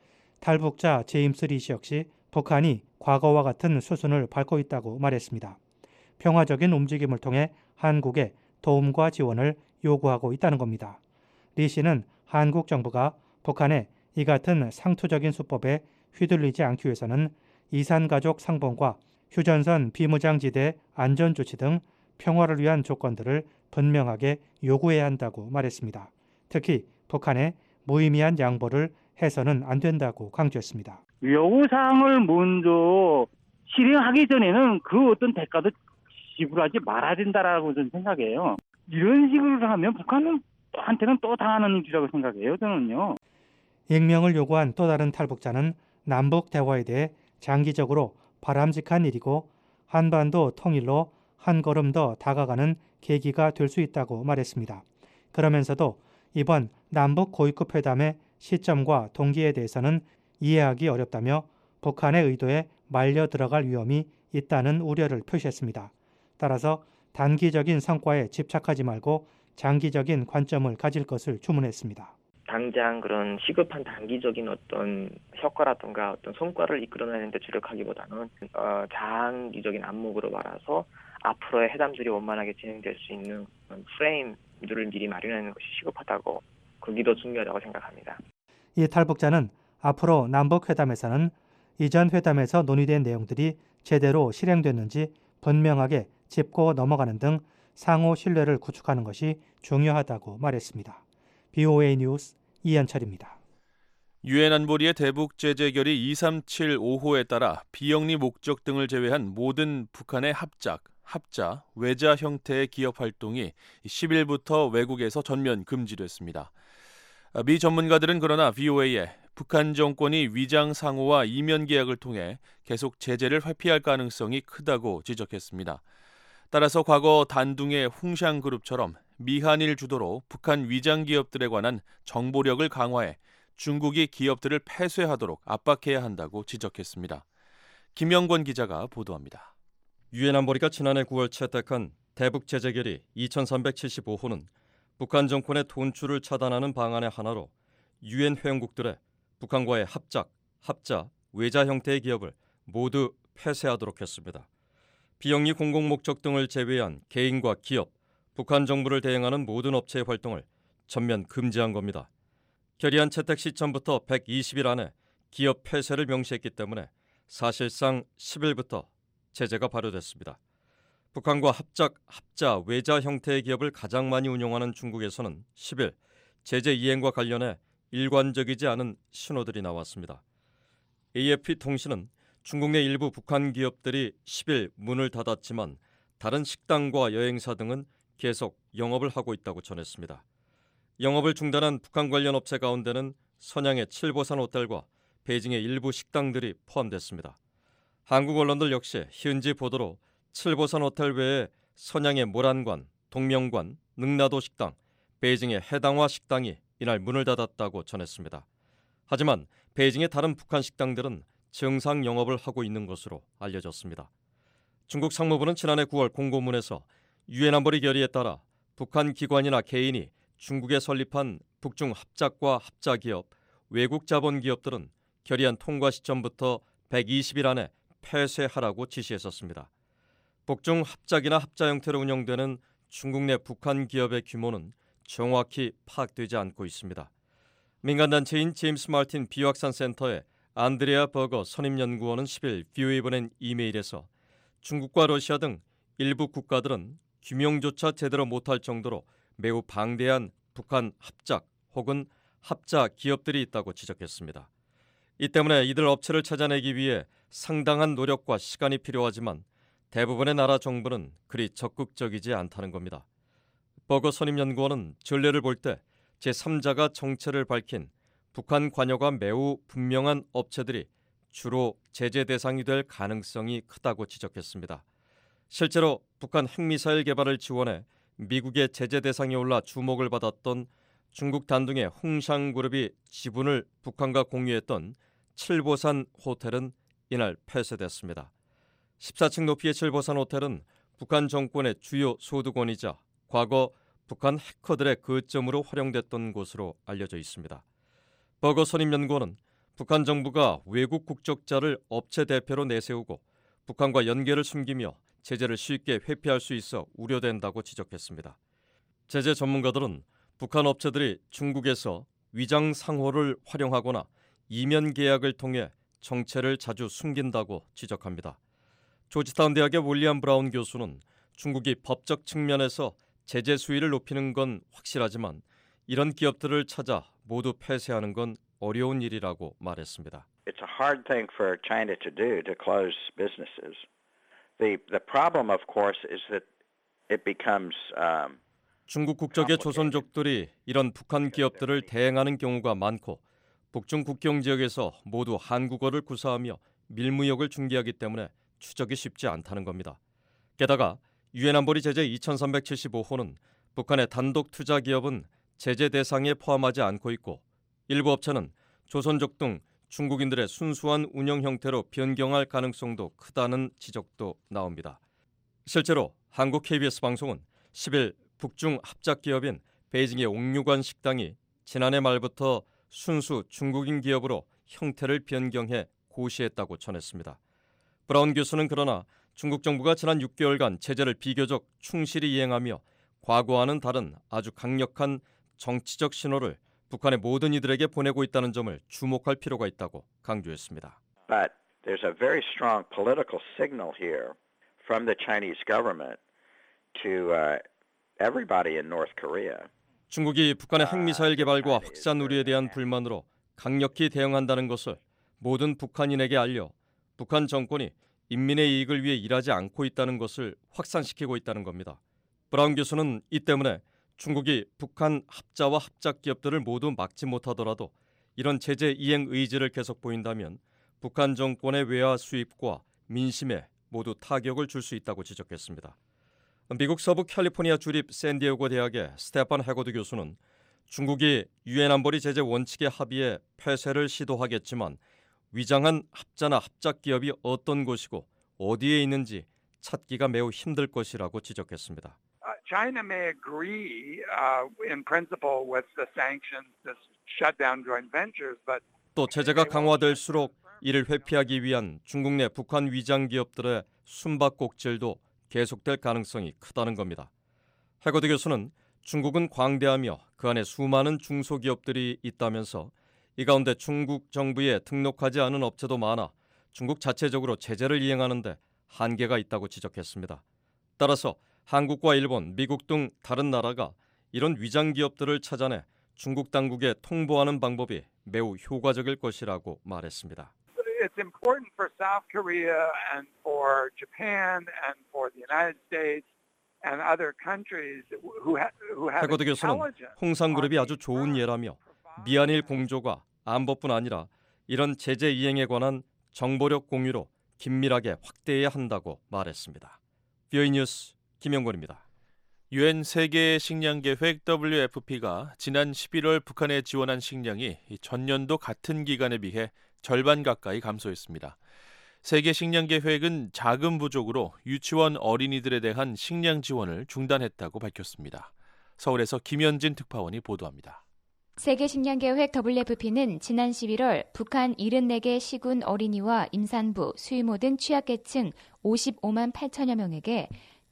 탈북자 제임스 리시 역시 북한이 과거와 같은 수순을 밟고 있다고 말했습니다. 평화적인 움직임을 통해 한국에 도움과 지원을 요구하고 있다는 겁니다. 리 씨는 한국 정부가 북한의 이 같은 상투적인 수법에 휘둘리지 않기 위해서는 이산가족 상봉과 휴전선 비무장지대 안전조치 등 평화를 위한 조건들을 분명하게 요구해야 한다고 말했습니다. 특히 북한의 무의미한 양보를 해서는 안 된다고 강조했습니다. 요구사항을 먼저 실행하기 전에는 그 어떤 대가도 지불하지 말아야 된다라고 저는 생각해요. 이런 식으로 하면 북한은 한테는 또 당하는 일이라고 생각해요. 저는요. 익명을 요구한 또 다른 탈북자는 남북 대화에 대해 장기적으로 바람직한 일이고 한반도 통일로 한 걸음 더 다가가는 계기가 될 수 있다고 말했습니다. 그러면서도 이번 남북 고위급 회담의 시점과 동기에 대해서는 이해하기 어렵다며 북한의 의도에 말려 들어갈 위험이 있다는 우려를 표시했습니다. 따라서 단기적인 성과에 집착하지 말고 장기적인 관점을 가질 것을 주문했습니다. 당장 그런 시급한 단기적인 어떤 효과라든가 어떤 성과를 이끌어내는 데 주력하기보다는 어, 장기적인 안목으로 말아서 앞으로의 회담들이 원만하게 진행될 수 있는 프레임들을 미리 마련하는 것이 시급하다고, 그게 더 중요하다고 생각합니다. 이 탈북자는 앞으로 남북회담에서는 이전 회담에서 논의된 내용들이 제대로 실행됐는지 분명하게 짚고 넘어가는 등 상호 신뢰를 구축하는 것이 중요하다고 말했습니다. 비오에이 뉴스 이현철입니다. 유엔 안보리의 대북 제재 결의 이삼칠오 호에 따라 비영리 목적 등을 제외한 모든 북한의 합작, 합자, 외자 형태의 기업 활동이 십 일부터 외국에서 전면 금지됐습니다. 미 전문가들은 그러나 비오에이에 북한 정권이 위장 상호와 이면 계약을 통해 계속 제재를 회피할 가능성이 크다고 지적했습니다. 따라서 과거 단둥의 홍샹그룹처럼 미한일 주도로 북한 위장 기업들에 관한 정보력을 강화해 중국이 기업들을 폐쇄하도록 압박해야 한다고 지적했습니다. 김영권 기자가 보도합니다. 유엔 안보리가 지난해 구월 채택한 대북 제재 결의 이천삼백칠십오 호는 북한 정권의 돈출을 차단하는 방안의 하나로 유엔 회원국들의 북한과의 합작, 합자, 외자 형태의 기업을 모두 폐쇄하도록 했습니다. 비영리 공공목적 등을 제외한 개인과 기업, 북한 정부를 대행하는 모든 업체의 활동을 전면 금지한 겁니다. 결의안 채택 시점부터 백이십 일 안에 기업 폐쇄를 명시했기 때문에 사실상 십 일부터 제재가 발효됐습니다. 북한과 합작, 합자, 외자 형태의 기업을 가장 많이 운영하는 중국에서는 십 일 제재 이행과 관련해 일관적이지 않은 신호들이 나왔습니다. 에이에프피 통신은 중국 내 일부 북한 기업들이 십 일 문을 닫았지만 다른 식당과 여행사 등은 계속 영업을 하고 있다고 전했습니다. 영업을 중단한 북한 관련 업체 가운데는 선양의 칠보산 호텔과 베이징의 일부 식당들이 포함됐습니다. 한국 언론들 역시 현지 보도로 칠보산 호텔 외에 선양의 모란관, 동명관, 능라도 식당, 베이징의 해당화 식당이 이날 문을 닫았다고 전했습니다. 하지만 베이징의 다른 북한 식당들은 정상 영업을 하고 있는 것으로 알려졌습니다. 중국 상무부는 지난해 구월 공고문에서 유엔 안보리 결의에 따라 북한 기관이나 개인이 중국에 설립한 북중 합작과 합자 기업, 외국 자본 기업들은 결의안 통과 시점부터 백이십 일 안에 폐쇄하라고 지시했었습니다. 북중 합작이나 합자 형태로 운영되는 중국 내 북한 기업의 규모는 정확히 파악되지 않고 있습니다. 민간단체인 제임스 마틴 비확산 센터의 안드레아 버거 선임연구원은 십 일 비오에이에 보낸 이메일에서 중국과 러시아 등 일부 국가들은 규명조차 제대로 못할 정도로 매우 방대한 북한 합작 혹은 합자 기업들이 있다고 지적했습니다. 이 때문에 이들 업체를 찾아내기 위해 상당한 노력과 시간이 필요하지만 대부분의 나라 정부는 그리 적극적이지 않다는 겁니다. 버거 선임연구원은 전례를 볼 때 제삼자가 정체를 밝힌 북한 관여가 매우 분명한 업체들이 주로 제재 대상이 될 가능성이 크다고 지적했습니다. 실제로 북한 핵미사일 개발을 지원해 미국의 제재 대상에 올라 주목을 받았던 중국 단둥의 홍샹그룹이 지분을 북한과 공유했던 칠보산 호텔은 이날 폐쇄됐습니다. 십사 층 높이의 칠보산 호텔은 북한 정권의 주요 소득원이자 과거 북한 해커들의 거점으로 활용됐던 곳으로 알려져 있습니다. 버거 선임연구원은 북한 정부가 외국 국적자를 업체 대표로 내세우고 북한과 연계를 숨기며 제재를 쉽게 회피할 수 있어 우려된다고 지적했습니다. 제재 전문가들은 북한 업체들이 중국에서 위장 상호를 활용하거나 이면 계약을 통해 정체를 자주 숨긴다고 지적합니다. 조지타운 대학의 윌리엄 브라운 교수는 중국이 법적 측면에서 제재 수위를 높이는 건 확실하지만 이런 기업들을 찾아 모두 폐쇄하는 건 어려운 일이라고 말했습니다. It's a hard thing for China to do to close businesses. The the problem, of course, is that it becomes um, 중국 국적의 조선족들이 이런 북한 기업들을 대행하는 경우가 많고 북중 국경 지역에서 모두 한국어를 구사하며 밀무역을 중개하기 때문에 추적이 쉽지 않다는 겁니다. 게다가 유엔 안보리 제재 이천삼백칠십오 호는 북한의 단독 투자 기업은 제재 대상에 포함하지 않고 있고 일부 업체는 조선족 등 중국인들의 순수한 운영 형태로 변경할 가능성도 크다는 지적도 나옵니다. 실제로 한국 케이비에스 방송은 십일 북중 합작 기업인 베이징의 옥류관 식당이 지난해 말부터 순수 중국인 기업으로 형태를 변경해 고시했다고 전했습니다. 브라운 교수는 그러나 중국 정부가 지난 육 개월간 제재를 비교적 충실히 이행하며 과거와는 다른 아주 강력한 정치적 신호를 북한의 모든 이들에게 보내고 있다는 점을 주목할 필요가 있다고 강조했습니다. But there's a very strong political signal here from the Chinese government to uh, everybody in North Korea. 중국이 북한의 핵미사일 개발과 확산 우려에 대한 불만으로 강력히 대응한다는 것을 모든 북한인에게 알려 북한 정권이 인민의 이익을 위해 일하지 않고 있다는 것을 확산시키고 있다는 겁니다. 브라운 교수는 이 때문에 중국이 북한 합자와 합작 기업들을 모두 막지 못하더라도 이런 제재 이행 의지를 계속 보인다면 북한 정권의 외화 수입과 민심에 모두 타격을 줄 수 있다고 지적했습니다. 미국 서부 캘리포니아 주립 샌디에고 대학의 스테판 해거드 교수는 중국이 유엔 안보리 제재 원칙에 합의해 폐쇄를 시도하겠지만 위장한 합자나 합작 기업이 어떤 곳이고 어디에 있는지 찾기가 매우 힘들 것이라고 지적했습니다. China may agree uh, in principle with the sanctions to shut down joint ventures, but 또 제재가 강화될수록 이를 회피하기 위한 중국 내 북한 위장 기업들의 숨바꼭질도 계속될 가능성이 크다는 겁니다. 해거드 교수는 중국은 광대하며 그 안에 수많은 중소기업들이 있다면서 이 가운데 중국 정부에 등록하지 않은 업체도 많아 중국 자체적으로 제재를 이행하는데 한계가 있다고 지적했습니다. 따라서 한국과 일본, 미국 등 다른 나라가 이런 위장 기업들을 찾아내 중국 당국에 통보하는 방법이 매우 효과적일 것이라고 말했습니다. It's important for South Korea and for Japan and for the United States and other countries who have who have 해거드 교수는 홍상그룹이 아주 좋은 예라며 미한일 공조가 안보뿐 아니라 이런 제재 이행에 관한 정보력 공유로 긴밀하게 확대해야 한다고 말했습니다. 비오이 뉴스 김영권입니다. 유엔 세계 식량 계획 더블유에프피가 지난 십일월 북한에 지원한 식량이 전년도 같은 기간에 비해 절반 가까이 감소했습니다. 세계 식량 계획은 자금 부족으로 유치원 어린이들에 대한 식량 지원을 중단했다고 밝혔습니다. 서울에서 김현진 특파원이 보도합니다. 세계식량계획 더블유에프피는 지난 십일월 북한 칠십사 개 시군 어린이와 임산부, 수유모 등 취약계층 오십오만 팔천여 명에게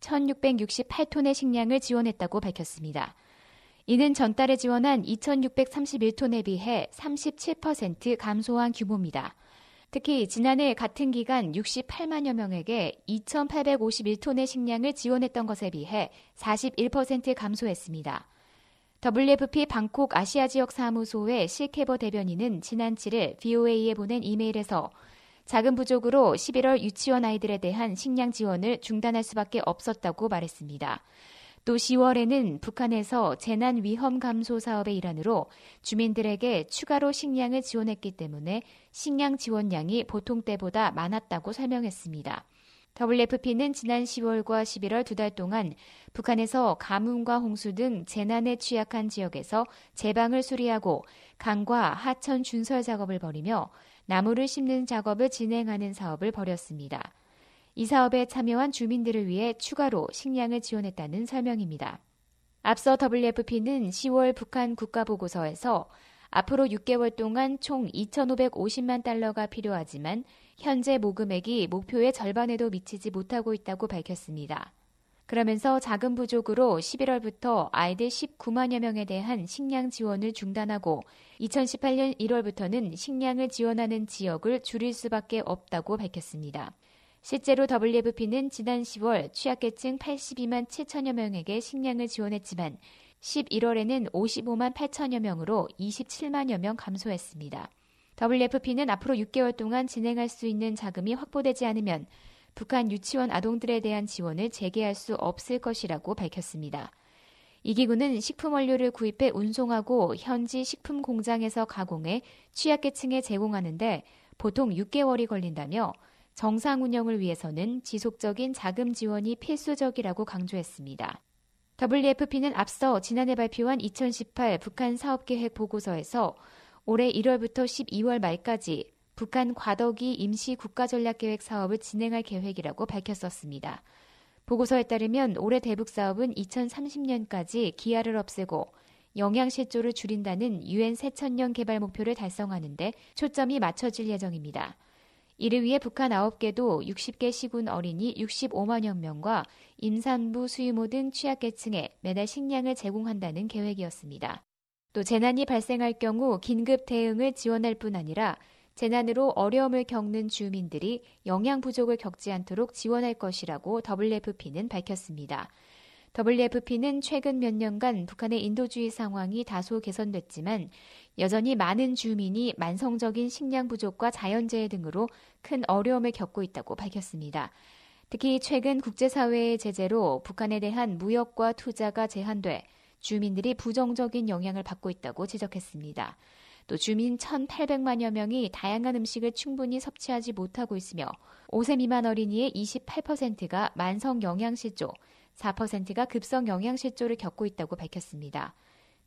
천육백육십팔 톤의 식량을 지원했다고 밝혔습니다. 이는 전달에 지원한 이천육백삼십일 톤에 비해 삼십칠 퍼센트 감소한 규모입니다. 특히 지난해 같은 기간 육십팔만여 명에게 이천팔백오십일 톤의 식량을 지원했던 것에 비해 사십일 퍼센트 감소했습니다. 더블유에프피 방콕 아시아 지역 사무소의 실케버 대변인은 지난 칠 일 브이오에이에 보낸 이메일에서 자금 부족으로 십일월 유치원 아이들에 대한 식량 지원을 중단할 수밖에 없었다고 말했습니다. 또 시월에는 북한에서 재난 위험 감소 사업의 일환으로 주민들에게 추가로 식량을 지원했기 때문에 식량 지원량이 보통 때보다 많았다고 설명했습니다. 더블유에프피는 지난 시월과 십일월 두 달 동안 북한에서 가뭄과 홍수 등 재난에 취약한 지역에서 제방을 수리하고 강과 하천 준설 작업을 벌이며 나무를 심는 작업을 진행하는 사업을 벌였습니다. 이 사업에 참여한 주민들을 위해 추가로 식량을 지원했다는 설명입니다. 앞서 더블유에프피는 시월 북한 국가보고서에서 앞으로 육 개월 동안 총 이천오백오십만 달러가 필요하지만 현재 모금액이 목표의 절반에도 미치지 못하고 있다고 밝혔습니다. 그러면서 자금 부족으로 십일월부터 아이들 십구만여 명에 대한 식량 지원을 중단하고 이천십팔년 일월부터는 식량을 지원하는 지역을 줄일 수밖에 없다고 밝혔습니다. 실제로 더블유에프피는 지난 시월 취약계층 팔십이만 칠천여 명에게 식량을 지원했지만 십일월에는 오십오만 팔천여 명으로 이십칠만여 명 감소했습니다. 더블유에프피는 앞으로 육 개월 동안 진행할 수 있는 자금이 확보되지 않으면 북한 유치원 아동들에 대한 지원을 재개할 수 없을 것이라고 밝혔습니다. 이 기구는 식품 원료를 구입해 운송하고 현지 식품 공장에서 가공해 취약계층에 제공하는데 보통 육 개월이 걸린다며 정상 운영을 위해서는 지속적인 자금 지원이 필수적이라고 강조했습니다. 더블유에프피는 앞서 지난해 발표한 이천십팔 북한 사업계획 보고서에서 올해 일월부터 십이월 말까지 북한 과도기 임시 국가전략계획 사업을 진행할 계획이라고 밝혔었습니다. 보고서에 따르면 올해 대북 사업은 이천삼십년까지 기아를 없애고 영양실조를 줄인다는 유엔 새천년 개발 목표를 달성하는 데 초점이 맞춰질 예정입니다. 이를 위해 북한 아홉 개도 육십 개 시군 어린이 육십오만여 명과 임산부, 수유모 등 취약계층에 매달 식량을 제공한다는 계획이었습니다. 또 재난이 발생할 경우 긴급 대응을 지원할 뿐 아니라 재난으로 어려움을 겪는 주민들이 영양 부족을 겪지 않도록 지원할 것이라고 더블유에프피는 밝혔습니다. 더블유에프피는 최근 몇 년간 북한의 인도주의 상황이 다소 개선됐지만 여전히 많은 주민이 만성적인 식량 부족과 자연재해 등으로 큰 어려움을 겪고 있다고 밝혔습니다. 특히 최근 국제사회의 제재로 북한에 대한 무역과 투자가 제한돼 주민들이 부정적인 영향을 받고 있다고 지적했습니다. 또 주민 천팔백만여 명이 다양한 음식을 충분히 섭취하지 못하고 있으며 오 세 미만 어린이의 이십팔 퍼센트가 만성 영양실조, 사 퍼센트가 급성 영양실조를 겪고 있다고 밝혔습니다.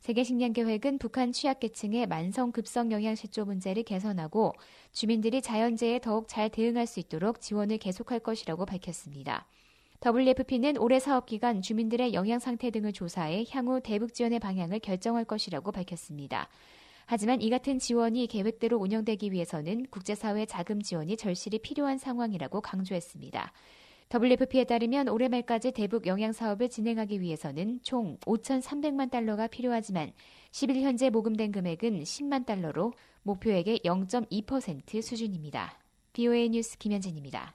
세계식량계획은 북한 취약계층의 만성 급성 영양실조 문제를 개선하고 주민들이 자연재해에 더욱 잘 대응할 수 있도록 지원을 계속할 것이라고 밝혔습니다. 더블유에프피는 올해 사업기간 주민들의 영양 상태 등을 조사해 향후 대북 지원의 방향을 결정할 것이라고 밝혔습니다. 하지만 이 같은 지원이 계획대로 운영되기 위해서는 국제사회 자금 지원이 절실히 필요한 상황이라고 강조했습니다. 더블유에프피에 따르면 올해 말까지 대북 영양 사업을 진행하기 위해서는 총 오천삼백만 달러가 필요하지만 십 일 현재 모금된 금액은 십만 달러로 목표액의 영 점 이 퍼센트 수준입니다. 브이오에이 뉴스 김현진입니다.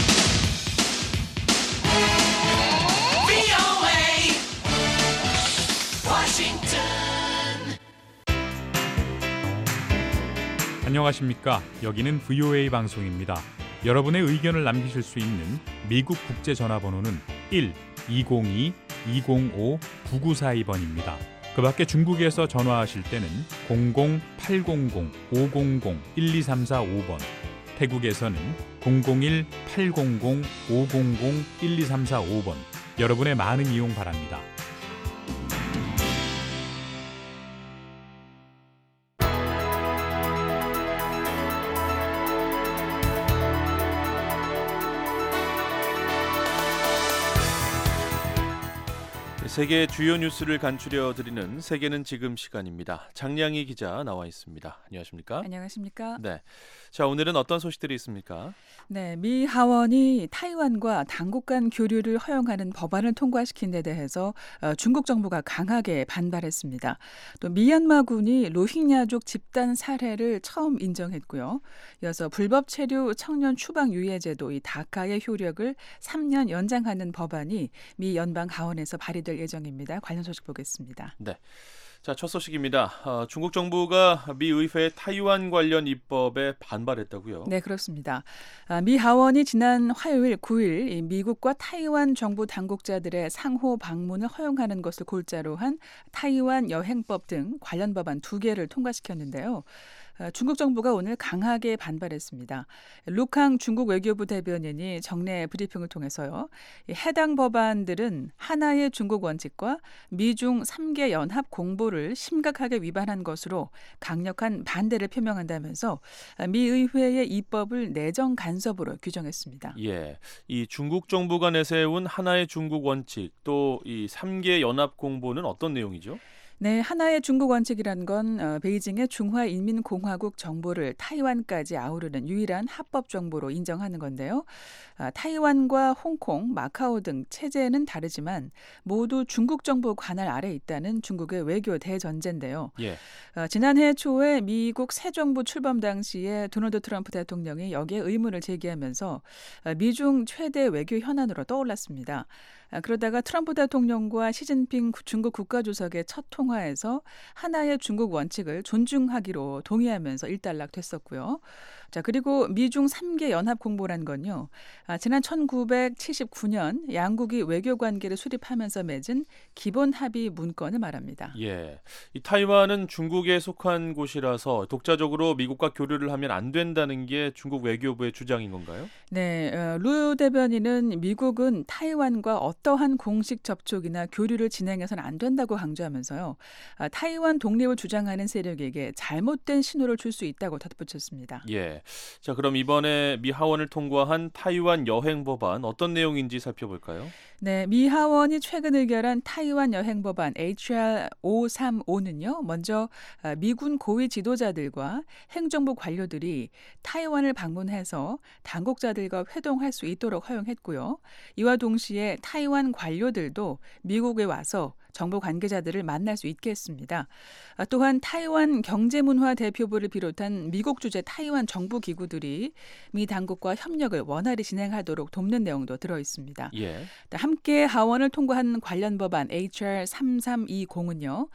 안녕하십니까. 여기는 브이오에이 방송입니다. 여러분의 의견을 남기실 수 있는 미국 국제 전화번호는 일 이공이 이공오 구구사이 번입니다. 그 밖에 중국에서 전화하실 때는 공공 팔공공 오공공 일이삼사오 번, 태국에서는 공공일 팔공공 오공공 일이삼사오 번, 여러분의 많은 이용 바랍니다. 세계 주요 뉴스를 간추려 드리는 세계는 지금 시간입니다. 장량희 기자 나와 있습니다. 안녕하십니까? 안녕하십니까? 네. 자, 오늘은 어떤 소식들이 있습니까? 네, 미 하원이 타이완과 당국 간 교류를 허용하는 법안을 통과시킨 데 대해서 중국 정부가 강하게 반발했습니다. 또 미얀마군이 로힝야족 집단 살해를 처음 인정했고요. 이어서 불법 체류 청년 추방 유예 제도 이 다카의 효력을 삼 년 연장하는 법안이 미 연방 하원에서 발의될 예정입니다. 관련 소식 보겠습니다. 네. 자, 첫 소식입니다. 어, 중국 정부가 미 의회 타이완 관련 입법에 반발했다고요? 네, 그렇습니다. 아, 미 하원이 지난 화요일 구 일 이 미국과 타이완 정부 당국자들의 상호 방문을 허용하는 것을 골자로 한 타이완 여행법 등 관련 법안 두 개를 통과시켰는데요. 중국 정부가 오늘 강하게 반발했습니다. 루캉 중국 외교부 대변인이 정례 브리핑을 통해서요. 해당 법안들은 하나의 중국 원칙과 미중 삼 개 연합 공보를 심각하게 위반한 것으로 강력한 반대를 표명한다면서 미 의회의 입법을 내정 간섭으로 규정했습니다. 예, 이 중국 정부가 내세운 하나의 중국 원칙 또 이 삼 개 연합 공보는 어떤 내용이죠? 네, 하나의 중국 원칙이란 건 어, 베이징의 중화인민공화국 정보를 타이완까지 아우르는 유일한 합법 정보로 인정하는 건데요. 아, 타이완과 홍콩, 마카오 등 체제는 다르지만 모두 중국 정부 관할 아래 있다는 중국의 외교 대전제인데요. 예. 어, 지난해 초에 미국 새 정부 출범 당시에 도널드 트럼프 대통령이 여기에 의문을 제기하면서 어, 미중 최대 외교 현안으로 떠올랐습니다. 그러다가 트럼프 대통령과 시진핑 중국 국가주석의 첫 통화에서 하나의 중국 원칙을 존중하기로 동의하면서 일단락됐었고요. 자, 그리고 미중 삼 개 연합 공보란 건요. 아, 지난 천구백칠십구 년 양국이 외교 관계를 수립하면서 맺은 기본 합의 문건을 말합니다. 예, 이 타이완은 중국에 속한 곳이라서 독자적으로 미국과 교류를 하면 안 된다는 게 중국 외교부의 주장인 건가요? 네, 어, 루 대변인은 미국은 타이완과 어떠한 공식 접촉이나 교류를 진행해서는 안 된다고 강조하면서요. 아, 타이완 독립을 주장하는 세력에게 잘못된 신호를 줄 수 있다고 덧붙였습니다. 예. 자, 그럼 이번에 미 하원을 통과한 타이완 여행 법안 어떤 내용인지 살펴볼까요? 네, 미 하원이 최근 의결한 타이완 여행 법안 에이치알 오백삼십오는요. 먼저 미군 고위 지도자들과 행정부 관료들이 타이완을 방문해서 당국자들과 회동할 수 있도록 허용했고요. 이와 동시에 타이완 관료들도 미국에 와서 정부 관계자들을 만날 수 있게 했습니다. 또한 타이완 경제문화 대표부를 비롯한 미국 주재 타이완 정부 기구들이 미 당국과 협력을 원활히 진행하도록 돕는 내용도 들어 있습니다. 예. 함께 하원을 통과한 관련 법안 에이치알 삼삼이공은요.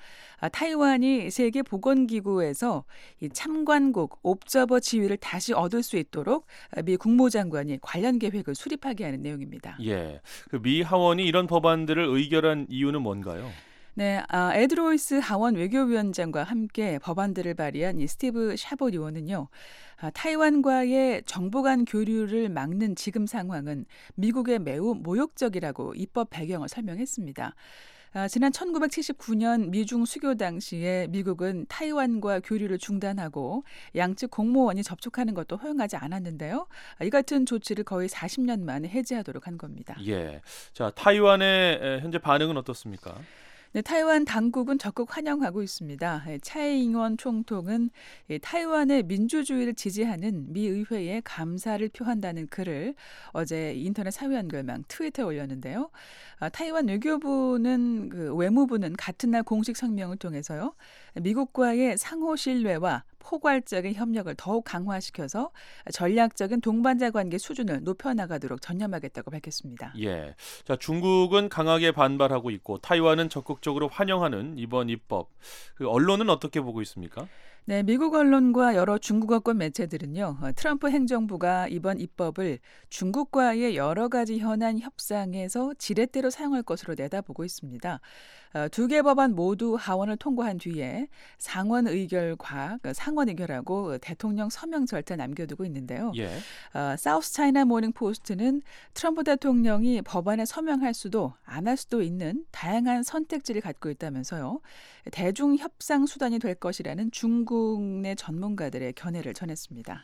타이완이 세계보건기구에서 이 참관국 옵저버 지위를 다시 얻을 수 있도록 미 국무장관이 관련 계획을 수립하게 하는 내용입니다. 예, 그 미 하원이 이런 법안들을 의결한 이유는 뭔가요? 네, 아, 에드로이스 하원 외교위원장과 함께 법안들을 발의한 이 스티브 샤봇 의원은요. 아, 타이완과의 정보 간 교류를 막는 지금 상황은 미국에 매우 모욕적이라고 입법 배경을 설명했습니다. 아, 지난 천구백칠십구 년 미중 수교 당시에 미국은 타이완과 교류를 중단하고 양측 공무원이 접촉하는 것도 허용하지 않았는데요. 아, 이 같은 조치를 거의 사십 년 만에 해제하도록 한 겁니다. 예, 자, 타이완의 현재 반응은 어떻습니까? 네, 타이완 당국은 적극 환영하고 있습니다. 차이잉원 총통은 타이완의 민주주의를 지지하는 미 의회에 감사를 표한다는 글을 어제 인터넷 사회연결망 트위터에 올렸는데요. 타이완 외교부는 그 외무부는 같은 날 공식 성명을 통해서요. 미국과의 상호 신뢰와 포괄적인 협력을 더욱 강화시켜서 전략적인 동반자 관계 수준을 높여나가도록 전념하겠다고 밝혔습니다. 예, 자, 중국은 강하게 반발하고 있고 타이완은 적극적으로 환영하는 이번 입법. 그 언론은 어떻게 보고 있습니까? 네, 미국 언론과 여러 중국어권 매체들은요. 트럼프 행정부가 이번 입법을 중국과의 여러 가지 현안 협상에서 지렛대로 사용할 것으로 내다보고 있습니다. 두 개 법안 모두 하원을 통과한 뒤에 상원 의결과 상원 의결하고 대통령 서명 절차 남겨두고 있는데요. 예. 어, 사우스 차이나 모닝 포스트는 트럼프 대통령이 법안에 서명할 수도 안 할 수도 있는 다양한 선택지를 갖고 있다면서요. 대중 협상 수단이 될 것이라는 중국 내 전문가들의 견해를 전했습니다.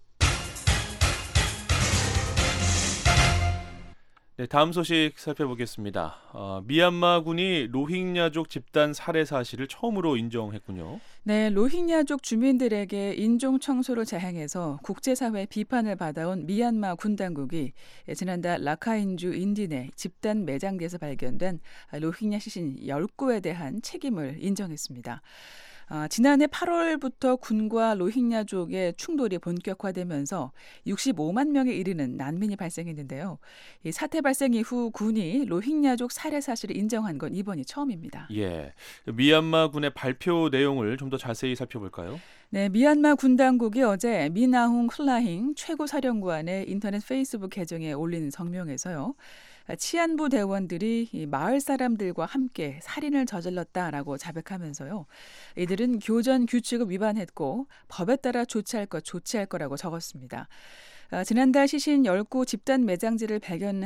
네, 다음 소식 살펴보겠습니다. 어, 미얀마군이 로힝야족 집단 살해 사실을 처음으로 인정했군요. 네, 로힝야족 주민들에게 인종 청소를 자행해서 국제사회 비판을 받아온 미얀마 군 당국이 지난달 라카인주 인딘의 집단 매장지에서 발견된 로힝야 시신 열 구에 대한 책임을 인정했습니다. 아, 지난해 팔월부터 군과 로힝야족의 충돌이 본격화되면서 육십오만 명에 이르는 난민이 발생했는데요. 이 사태 발생 이후 군이 로힝야족 살해 사실을 인정한 건 이번이 처음입니다. 예, 미얀마 군의 발표 내용을 좀 더 자세히 살펴볼까요? 네, 미얀마 군 당국이 어제 미나홍 클라힝 최고 사령관의 인터넷 페이스북 계정에 올린 성명에서요. 치안부 대원들이 이 마을 사람들과 함께 살인을 저질렀다라고 자백하면서요. 이들은 교전 규칙을 위반했고 법에 따라 조치할 것 조치할 거라고 적었습니다. 아, 지난달 시신 열 곳 집단 매장지를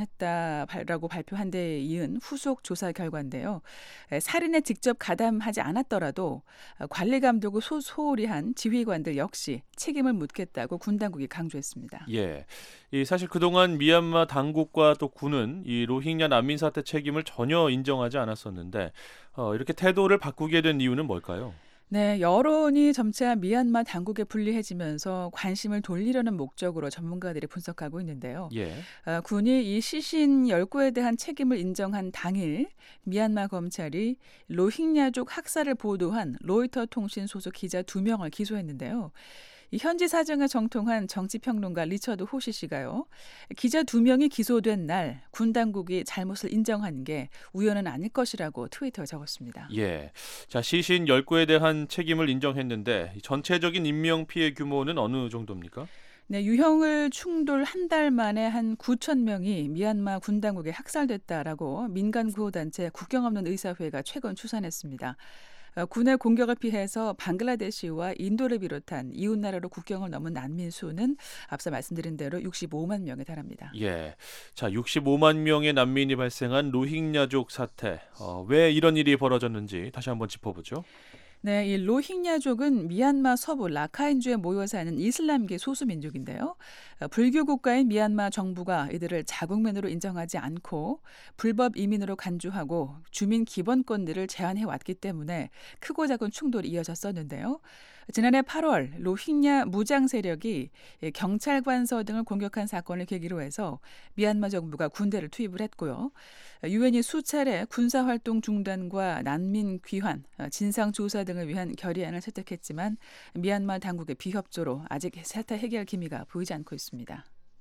발견했다라고 발표한 데 이은 후속 조사 결과인데요. 에, 살인에 직접 가담하지 않았더라도 관리 감독을 소, 소홀히 한 지휘관들 역시 책임을 묻겠다고 군 당국이 강조했습니다. 예, 이 사실 그동안 미얀마 당국과 또 군은 이 로힝야 난민 사태 책임을 전혀 인정하지 않았었는데 어, 이렇게 태도를 바꾸게 된 이유는 뭘까요? 네, 여론이 점차 미얀마 당국에 불리해지면서 관심을 돌리려는 목적으로 전문가들이 분석하고 있는데요. 예. 어, 군이 이 시신 열 곳에 대한 책임을 인정한 당일 미얀마 검찰이 로힝야족 학살을 보도한 로이터 통신 소속 기자 두 명을 기소했는데요. 이 현지 사정에 정통한 정치평론가 리처드 호시 씨가요. 기자 두 명이 기소된 날 군 당국이 잘못을 인정한 게 우연은 아닐 것이라고 트위터에 적었습니다. 예, 자 시신 열 곳에 대한 책임을 인정했는데 전체적인 인명 피해 규모는 어느 정도입니까? 네, 유형을 충돌 한 달 만에 한 구천 명이 미얀마 군 당국에 학살됐다라고 민간 구호단체 국경 없는 의사회가 최근 추산했습니다. 군의 공격을 피해서 방글라데시와 인도를 비롯한 이웃나라로 국경을 넘은 난민 수는 앞서 말씀드린 대로 육십오만 명에 달합니다. 예, 자 육십오만 명의 난민이 발생한 로힝야족 사태, 어, 왜 이런 일이 벌어졌는지 다시 한번 짚어보죠. 네, 이 로힝야족은 미얀마 서부 라카인주에 모여 사는 이슬람계 소수민족인데요. 불교 국가인 미얀마 정부가 이들을 자국민으로 인정하지 않고 불법 이민으로 간주하고 주민 기본권들을 제한해 왔기 때문에 크고 작은 충돌이 이어졌었는데요. 지난해 팔월 로힝야 무장 세력이 경찰관서 등을 공격한 사건을 계기로 해서 미얀마 정부가 군대를 투입을 했고요. 유엔이 수차례 군사활동 중단과 난민 귀환, 진상조사 등을 위한 결의안을 채택했지만 미얀마 당국의 비협조로 아직 사태 해결 기미가 보이지 않고 있습니다.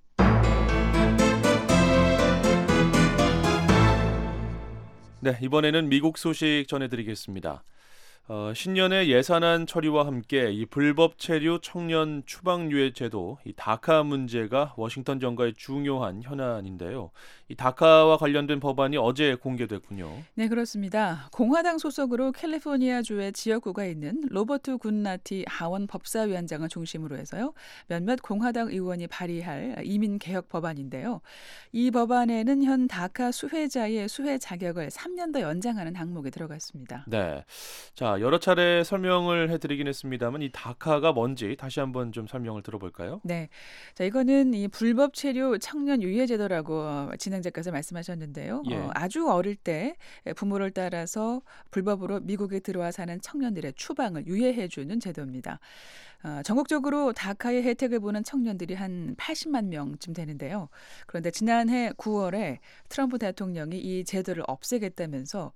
네, 이번에는 미국 소식 전해드리겠습니다. 어, 신년의 예산안 처리와 함께 이 불법 체류 청년 추방유예 제도, 이 다카 문제가 워싱턴 정가의 중요한 현안인데요. 이 다카와 관련된 법안이 어제 공개됐군요. 네, 그렇습니다. 공화당 소속으로 캘리포니아주의 지역구가 있는 로버트 굿나티 하원 법사위원장을 중심으로 해서요. 몇몇 공화당 의원이 발의할 이민 개혁 법안인데요. 이 법안에는 현 다카 수혜자의 수혜 자격을 삼 년 더 연장하는 항목이 들어갔습니다. 네, 자 여러 차례 설명을 해드리긴 했습니다만 이 다카가 뭔지 다시 한번 좀 설명을 들어볼까요? 네, 자 이거는 이 불법 체류 청년 유예 제도라고 진행자께서 말씀하셨는데요. 예. 어, 아주 어릴 때 부모를 따라서 불법으로 미국에 들어와 사는 청년들의 추방을 유예해주는 제도입니다. 어, 전국적으로 다카의 혜택을 보는 청년들이 한 팔십만 명쯤 되는데요. 그런데 지난해 구월에 트럼프 대통령이 이 제도를 없애겠다면서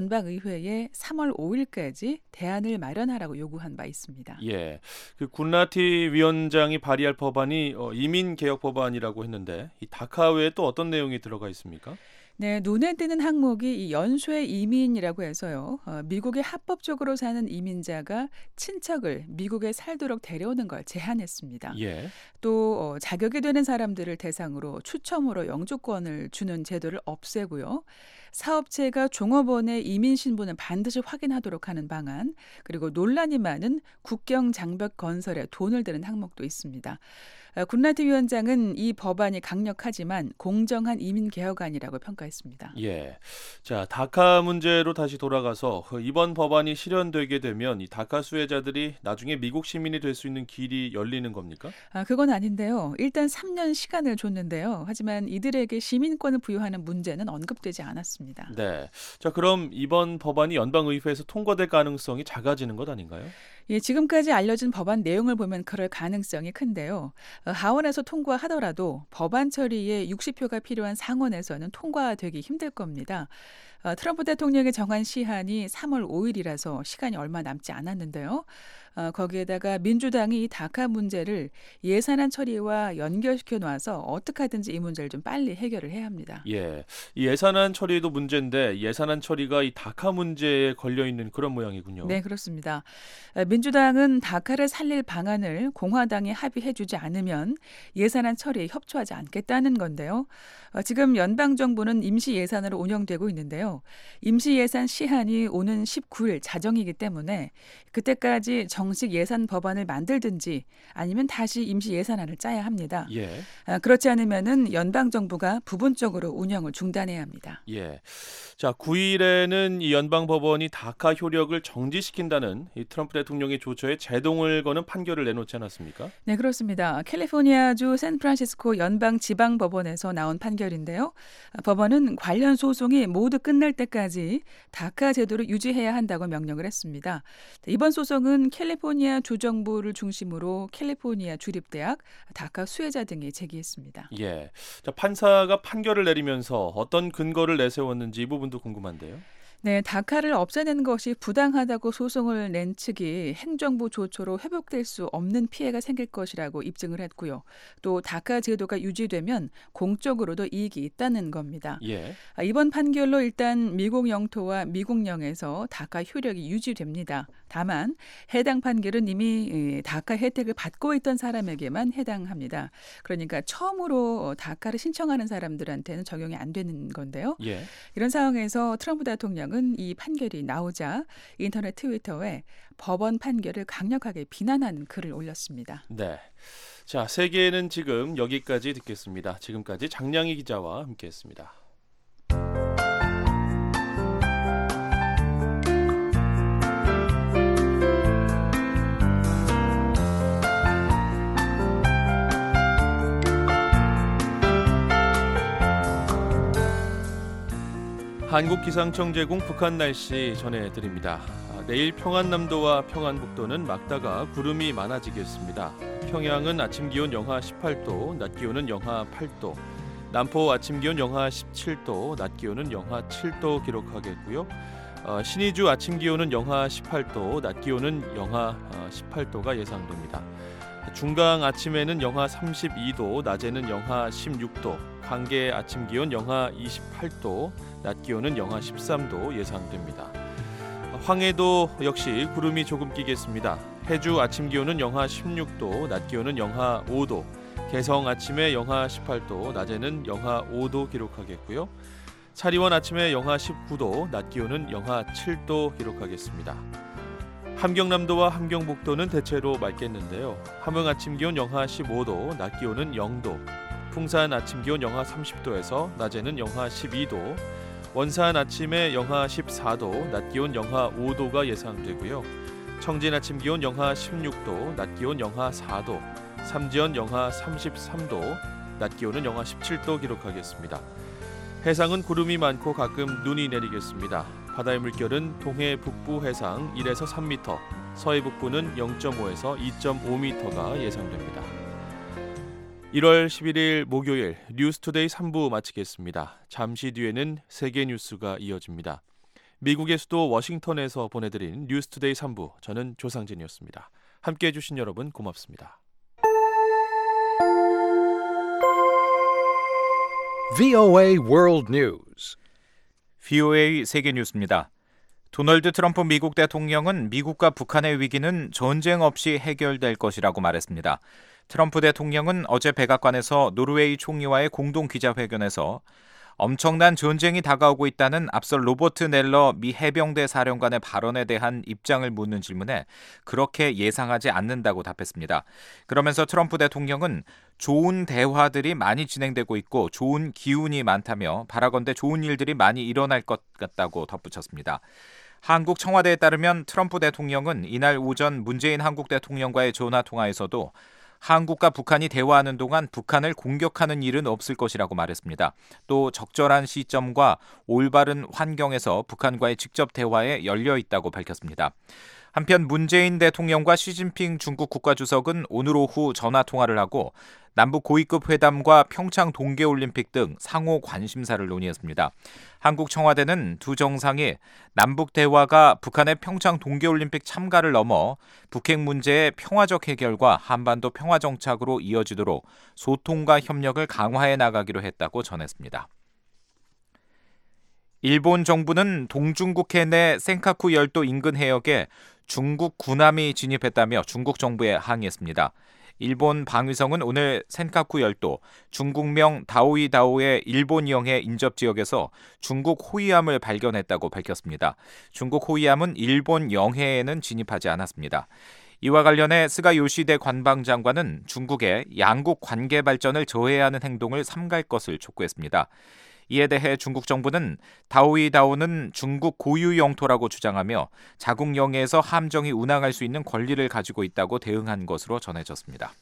연방의회에 삼월 오일까지 대안을 마련하라고 요구한 바 있습니다. 예, 그 굿나티 위원장이 발의할 법안이 어, 이민 개혁 법안이라고 했는데 이 다카 외에 또 어떤 내용이 들어가 있습니까? 네, 눈에 띄는 항목이 이 연쇄 이민이라고 해서요. 어, 미국에 합법적으로 사는 이민자가 친척을 미국에 살도록 데려오는 걸 제한했습니다. 예. 또 어, 자격이 되는 사람들을 대상으로 추첨으로 영주권을 주는 제도를 없애고요. 사업체가 종업원의 이민 신분을 반드시 확인하도록 하는 방안, 그리고 논란이 많은 국경 장벽 건설에 돈을 드는 항목도 있습니다. 굿나티 위원장은 이 법안이 강력하지만 공정한 이민 개혁안이라고 평가했습니다. 예, 자 다카 문제로 다시 돌아가서 이번 법안이 실현되게 되면 이 다카 수혜자들이 나중에 미국 시민이 될 수 있는 길이 열리는 겁니까? 아, 그건 아닌데요. 일단 삼 년 시간을 줬는데요. 하지만 이들에게 시민권을 부여하는 문제는 언급되지 않았습니다. 네, 자 그럼 이번 법안이 연방의회에서 통과될 가능성이 작아지는 것 아닌가요? 예, 지금까지 알려진 법안 내용을 보면 그럴 가능성이 큰데요. 어, 하원에서 통과하더라도 법안 처리에 육십 표가 필요한 상원에서는 통과되기 힘들 겁니다. 어, 트럼프 대통령의 정한 시한이 삼월 오일이라서 시간이 얼마 남지 않았는데요. 어, 거기에다가 민주당이 이 다카 문제를 예산안 처리와 연결시켜 놔서 어떻게 하든지 이 문제를 좀 빨리 해결을 해야 합니다. 예, 이 예산안 처리도 문제인데 예산안 처리가 이 다카 문제에 걸려 있는 그런 모양이군요. 네, 그렇습니다. 어, 민주당은 다카를 살릴 방안을 공화당이 합의해주지 않으면 예산안 처리에 협조하지 않겠다는 건데요. 어, 지금 연방정부는 임시 예산으로 운영되고 있는데요. 임시 예산 시한이 오는 십구일 자정이기 때문에 그때까지 정식 예산 법안을 만들든지 아니면 다시 임시 예산안을 짜야 합니다. 예. 아, 그렇지 않으면은 연방 정부가 부분적으로 운영을 중단해야 합니다. 예. 자, 구일에는 이 연방 법원이 다카 효력을 정지시킨다는 이 트럼프 대통령의 조처에 제동을 거는 판결을 내놓지 않았습니까? 네, 그렇습니다. 캘리포니아주 샌프란시스코 연방 지방 법원에서 나온 판결인데요. 법원은 관련 소송이 모두 끝날 때까지 다카 제도를 유지해야 한다고 명령을 했습니다. 이번 소송은 캘리포니아 주정부를 중심으로 캘리포니아 주립대학, 다카 수혜자 등이 제기했습니다. 예. 자, 판사가 판결을 내리면서 어떤 근거를 내세웠는지 이 부분도 궁금한데요. 네, 다카를 없애는 것이 부당하다고 소송을 낸 측이 행정부 조처로 회복될 수 없는 피해가 생길 것이라고 입증을 했고요. 또 다카 제도가 유지되면 공적으로도 이익이 있다는 겁니다. 예. 이번 판결로 일단 미국 영토와 미국령에서 다카 효력이 유지됩니다. 다만 해당 판결은 이미 다카 혜택을 받고 있던 사람에게만 해당합니다. 그러니까 처음으로 다카를 신청하는 사람들한테는 적용이 안 되는 건데요. 예. 이런 상황에서 트럼프 대통령은 이 판결이 나오자 인터넷 트위터에 법원 판결을 강력하게 비난하는 글을 올렸습니다. 네. 자, 세계는 지금 여기까지 듣겠습니다. 지금까지 장량희 기자와 함께했습니다. 한국기상청 제공 북한 날씨 전해드립니다. 아, 내일 평안남도와 평안북도는 막다가 구름이 많아지겠습니다. 평양은 아침 기온 영하 십팔도, 낮 기온은 영하 팔도, 남포 아침 기온 영하 십칠도, 낮 기온은 영하 칠도 기록하겠고요. 어, 신의주 아침 기온은 영하 십팔도, 낮 기온은 영하 어, 십팔도가 예상됩니다. 중강 아침에는 영하 삼십이도, 낮에는 영하 십육도, 강계 아침 기온 영하 이십팔도, 낮 기온은 영하 십삼도 예상됩니다. 황해도 역시 구름이 조금 끼겠습니다. 해주 아침 기온은 영하 십육도, 낮 기온은 영하 오도, 개성 아침에 영하 십팔도, 낮에는 영하 오도 기록하겠고요. 차리원 아침에 영하 십구도, 낮 기온은 영하 칠도 기록하겠습니다. 함경남도와 함경북도는 대체로 맑겠는데요. 함흥 아침 기온 영하 십오도, 낮 기온은 영도, 풍산 아침 기온 영하 삼십도에서 낮에는 영하 십이도, 원산 아침에 영하 십사도, 낮 기온 영하 오도가 예상되고요. 청진 아침 기온 영하 십육도, 낮 기온 영하 사도, 삼지연 영하 삼십삼도, 낮 기온은 영하 십칠도 기록하겠습니다. 해상은 구름이 많고 가끔 눈이 내리겠습니다. 바다의 물결은 동해 북부 해상 일에서 삼 미터, 서해 북부는 영점오에서 이점오 미터가 예상됩니다. 일월 십일일 목요일 뉴스투데이 삼 부 마치겠습니다. 잠시 뒤에는 세계 뉴스가 이어집니다. 미국의 수도 워싱턴에서 보내드린 뉴스투데이 삼 부, 저는 조상진이었습니다. 함께해 주신 여러분 고맙습니다. 브이오에이 World News. 브이오에이 세계 뉴스입니다. 도널드 트럼프 미국 대통령은 미국과 북한의 위기는 전쟁 없이 해결될 것이라고 말했습니다. 트럼프 대통령은 어제 백악관에서 노르웨이 총리와의 공동 기자회견에서 엄청난 전쟁이 다가오고 있다는 앞서 로버트 넬러 미 해병대 사령관의 발언에 대한 입장을 묻는 질문에 그렇게 예상하지 않는다고 답했습니다. 그러면서 트럼프 대통령은 좋은 대화들이 많이 진행되고 있고 좋은 기운이 많다며 바라건대 좋은 일들이 많이 일어날 것 같다고 덧붙였습니다. 한국 청와대에 따르면 트럼프 대통령은 이날 오전 문재인 한국 대통령과의 전화통화에서도 한국과 북한이 대화하는 동안 북한을 공격하는 일은 없을 것이라고 말했습니다. 또 적절한 시점과 올바른 환경에서 북한과의 직접 대화에 열려 있다고 밝혔습니다. 한편 문재인 대통령과 시진핑 중국 국가주석은 오늘 오후 전화 통화를 하고 남북 고위급 회담과 평창 동계올림픽 등 상호 관심사를 논의했습니다. 한국 청와대는 두 정상이 남북 대화가 북한의 평창 동계올림픽 참가를 넘어 북핵 문제의 평화적 해결과 한반도 평화 정착으로 이어지도록 소통과 협력을 강화해 나가기로 했다고 전했습니다. 일본 정부는 동중국해 내 센카쿠 열도 인근 해역에 중국 군함이 진입했다며 중국 정부에 항의했습니다. 일본 방위성은 오늘 센카쿠 열도 중국명 다오이다오의 일본영해 인접 지역에서 중국 호위함을 발견했다고 밝혔습니다. 중국 호위함은 일본 영해에는 진입하지 않았습니다. 이와 관련해 스가 요시대 관방장관은 중국의 양국 관계 발전을 저해하는 행동을 삼갈 것을 촉구했습니다. 이에 대해 중국 정부는 다오이다오는 중국 고유 영토라고 주장하며 자국 영해에서 함정이 운항할 수 있는 권리를 가지고 있다고 대응한 것으로 전해졌습니다.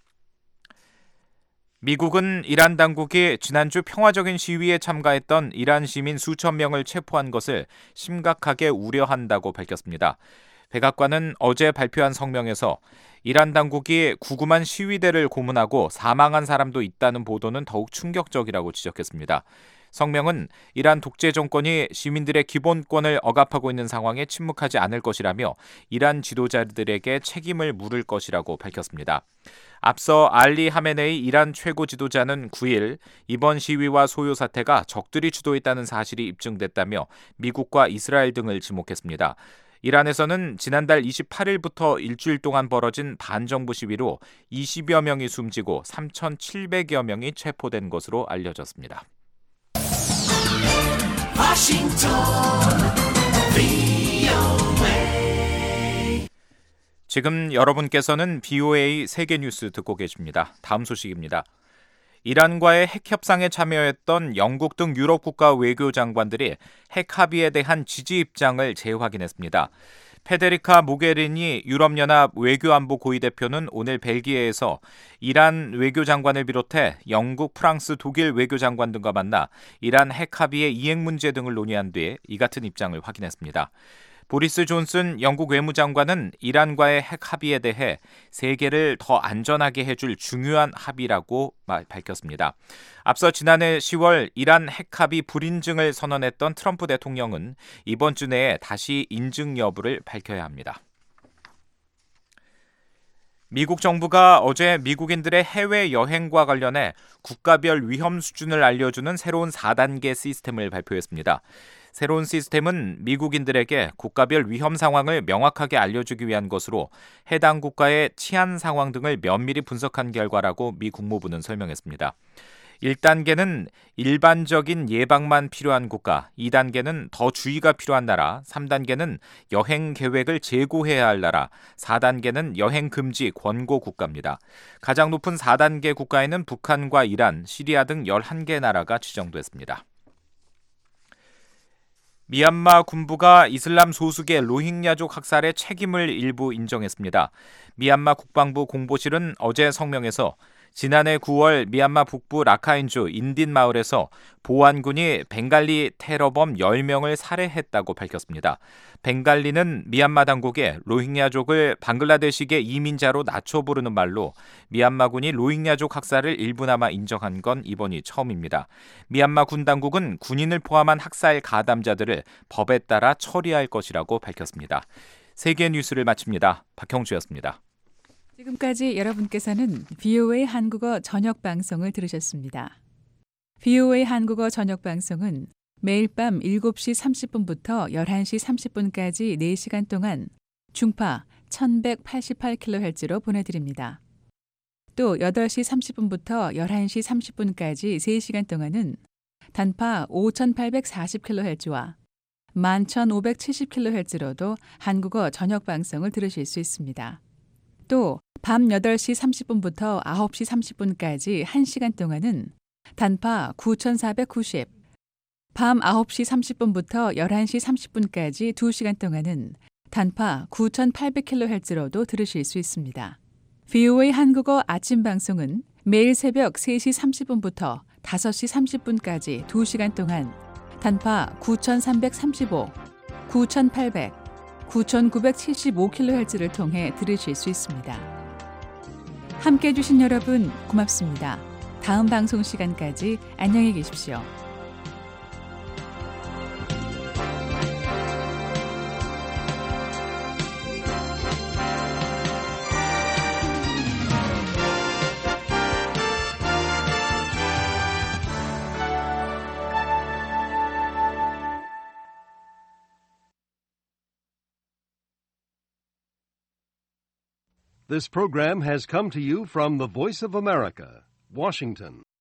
미국은 이란 당국이 지난주 평화적인 시위에 참가했던 이란 시민 수천 명을 체포한 것을 심각하게 우려한다고 밝혔습니다. 백악관은 어제 발표한 성명에서 이란 당국이 구금한 시위대를 고문하고 사망한 사람도 있다는 보도는 더욱 충격적이라고 지적했습니다. 성명은 이란 독재 정권이 시민들의 기본권을 억압하고 있는 상황에 침묵하지 않을 것이라며 이란 지도자들에게 책임을 물을 것이라고 밝혔습니다. 앞서 알리 하메네이 이란 최고 지도자는 구일 이번 시위와 소요 사태가 적들이 주도했다는 사실이 입증됐다며 미국과 이스라엘 등을 지목했습니다. 이란에서는 지난달 이십팔일부터 일주일 동안 벌어진 반정부 시위로 이십여 명이 숨지고 삼천칠백여 명이 체포된 것으로 알려졌습니다. 워싱턴 브이오에이 지금 여러분께서는 브이오에이 세계뉴스 듣고 계십니다. 다음 소식입니다. 이란과의 핵 협상에 참여했던 영국 등 유럽 국가 외교장관들이 핵 합의에 대한 지지 입장을 재확인했습니다. 페데리카 모게리니 유럽연합 외교안보 고위대표는 오늘 벨기에에서 이란 외교장관을 비롯해 영국, 프랑스, 독일 외교장관 등과 만나 이란 핵 합의의 이행 문제 등을 논의한 뒤 이 같은 입장을 확인했습니다. 보리스 존슨 영국 외무장관은 이란과의 핵 합의에 대해 세계를 더 안전하게 해줄 중요한 합의라고 밝혔습니다. 앞서 지난해 시월 이란 핵 합의 불인증을 선언했던 트럼프 대통령은 이번 주 내에 다시 인증 여부를 밝혀야 합니다. 미국 정부가 어제 미국인들의 해외 여행과 관련해 국가별 위험 수준을 알려주는 새로운 사 단계 시스템을 발표했습니다. 새로운 시스템은 미국인들에게 국가별 위험 상황을 명확하게 알려주기 위한 것으로 해당 국가의 치안 상황 등을 면밀히 분석한 결과라고 미 국무부는 설명했습니다. 일 단계는 일반적인 예방만 필요한 국가, 이 단계는 더 주의가 필요한 나라, 삼 단계는 여행 계획을 재고해야 할 나라, 사 단계는 여행 금지 권고 국가입니다. 가장 높은 사 단계 국가에는 북한과 이란, 시리아 등 열한 개 나라가 지정됐습니다. 미얀마 군부가 이슬람 소수계 로힝야족 학살의 책임을 일부 인정했습니다. 미얀마 국방부 공보실은 어제 성명에서 지난해 구월 미얀마 북부 라카인주 인딘 마을에서 보안군이 벵갈리 테러범 열 명을 살해했다고 밝혔습니다. 벵갈리는 미얀마 당국에 로힝야족을 방글라데시계 이민자로 낮춰 부르는 말로 미얀마군이 로힝야족 학살을 일부나마 인정한 건 이번이 처음입니다. 미얀마 군 당국은 군인을 포함한 학살 가담자들을 법에 따라 처리할 것이라고 밝혔습니다. 세계 뉴스를 마칩니다. 박형주였습니다. 지금까지 여러분께서는 브이오에이 한국어 저녁 방송을 들으셨습니다. 브이오에이 한국어 저녁 방송은 매일 밤 일곱 시 삼십 분부터 열한 시 삼십 분까지 네 시간 동안 중파 천백팔십팔 킬로헤르츠로 보내드립니다. 또 여덟 시 삼십 분부터 열한 시 삼십 분까지 세 시간 동안은 단파 오천팔백사십 킬로헤르츠와 만 천오백칠십 킬로헤르츠로도 한국어 저녁 방송을 들으실 수 있습니다. 또 밤 여덟 시 삼십 분부터 아홉 시 삼십 분까지 한 시간 동안은 단파 구천사백구십, 밤 아홉 시 삼십 분부터 열한 시 삼십 분까지 두 시간 동안은 단파 구천팔백 킬로헤르츠로도 들으실 수 있습니다. 브이오에이 한국어 아침 방송은 매일 새벽 세 시 삼십 분부터 다섯 시 삼십 분까지 두 시간 동안 단파 구천삼백삼십오, 구천팔백, 구천구백칠십오 킬로헤르츠를 통해 들으실 수 있습니다. 함께해 주신 여러분 고맙습니다. 다음 방송 시간까지 안녕히 계십시오. This program has come to you from the Voice of America, Washington.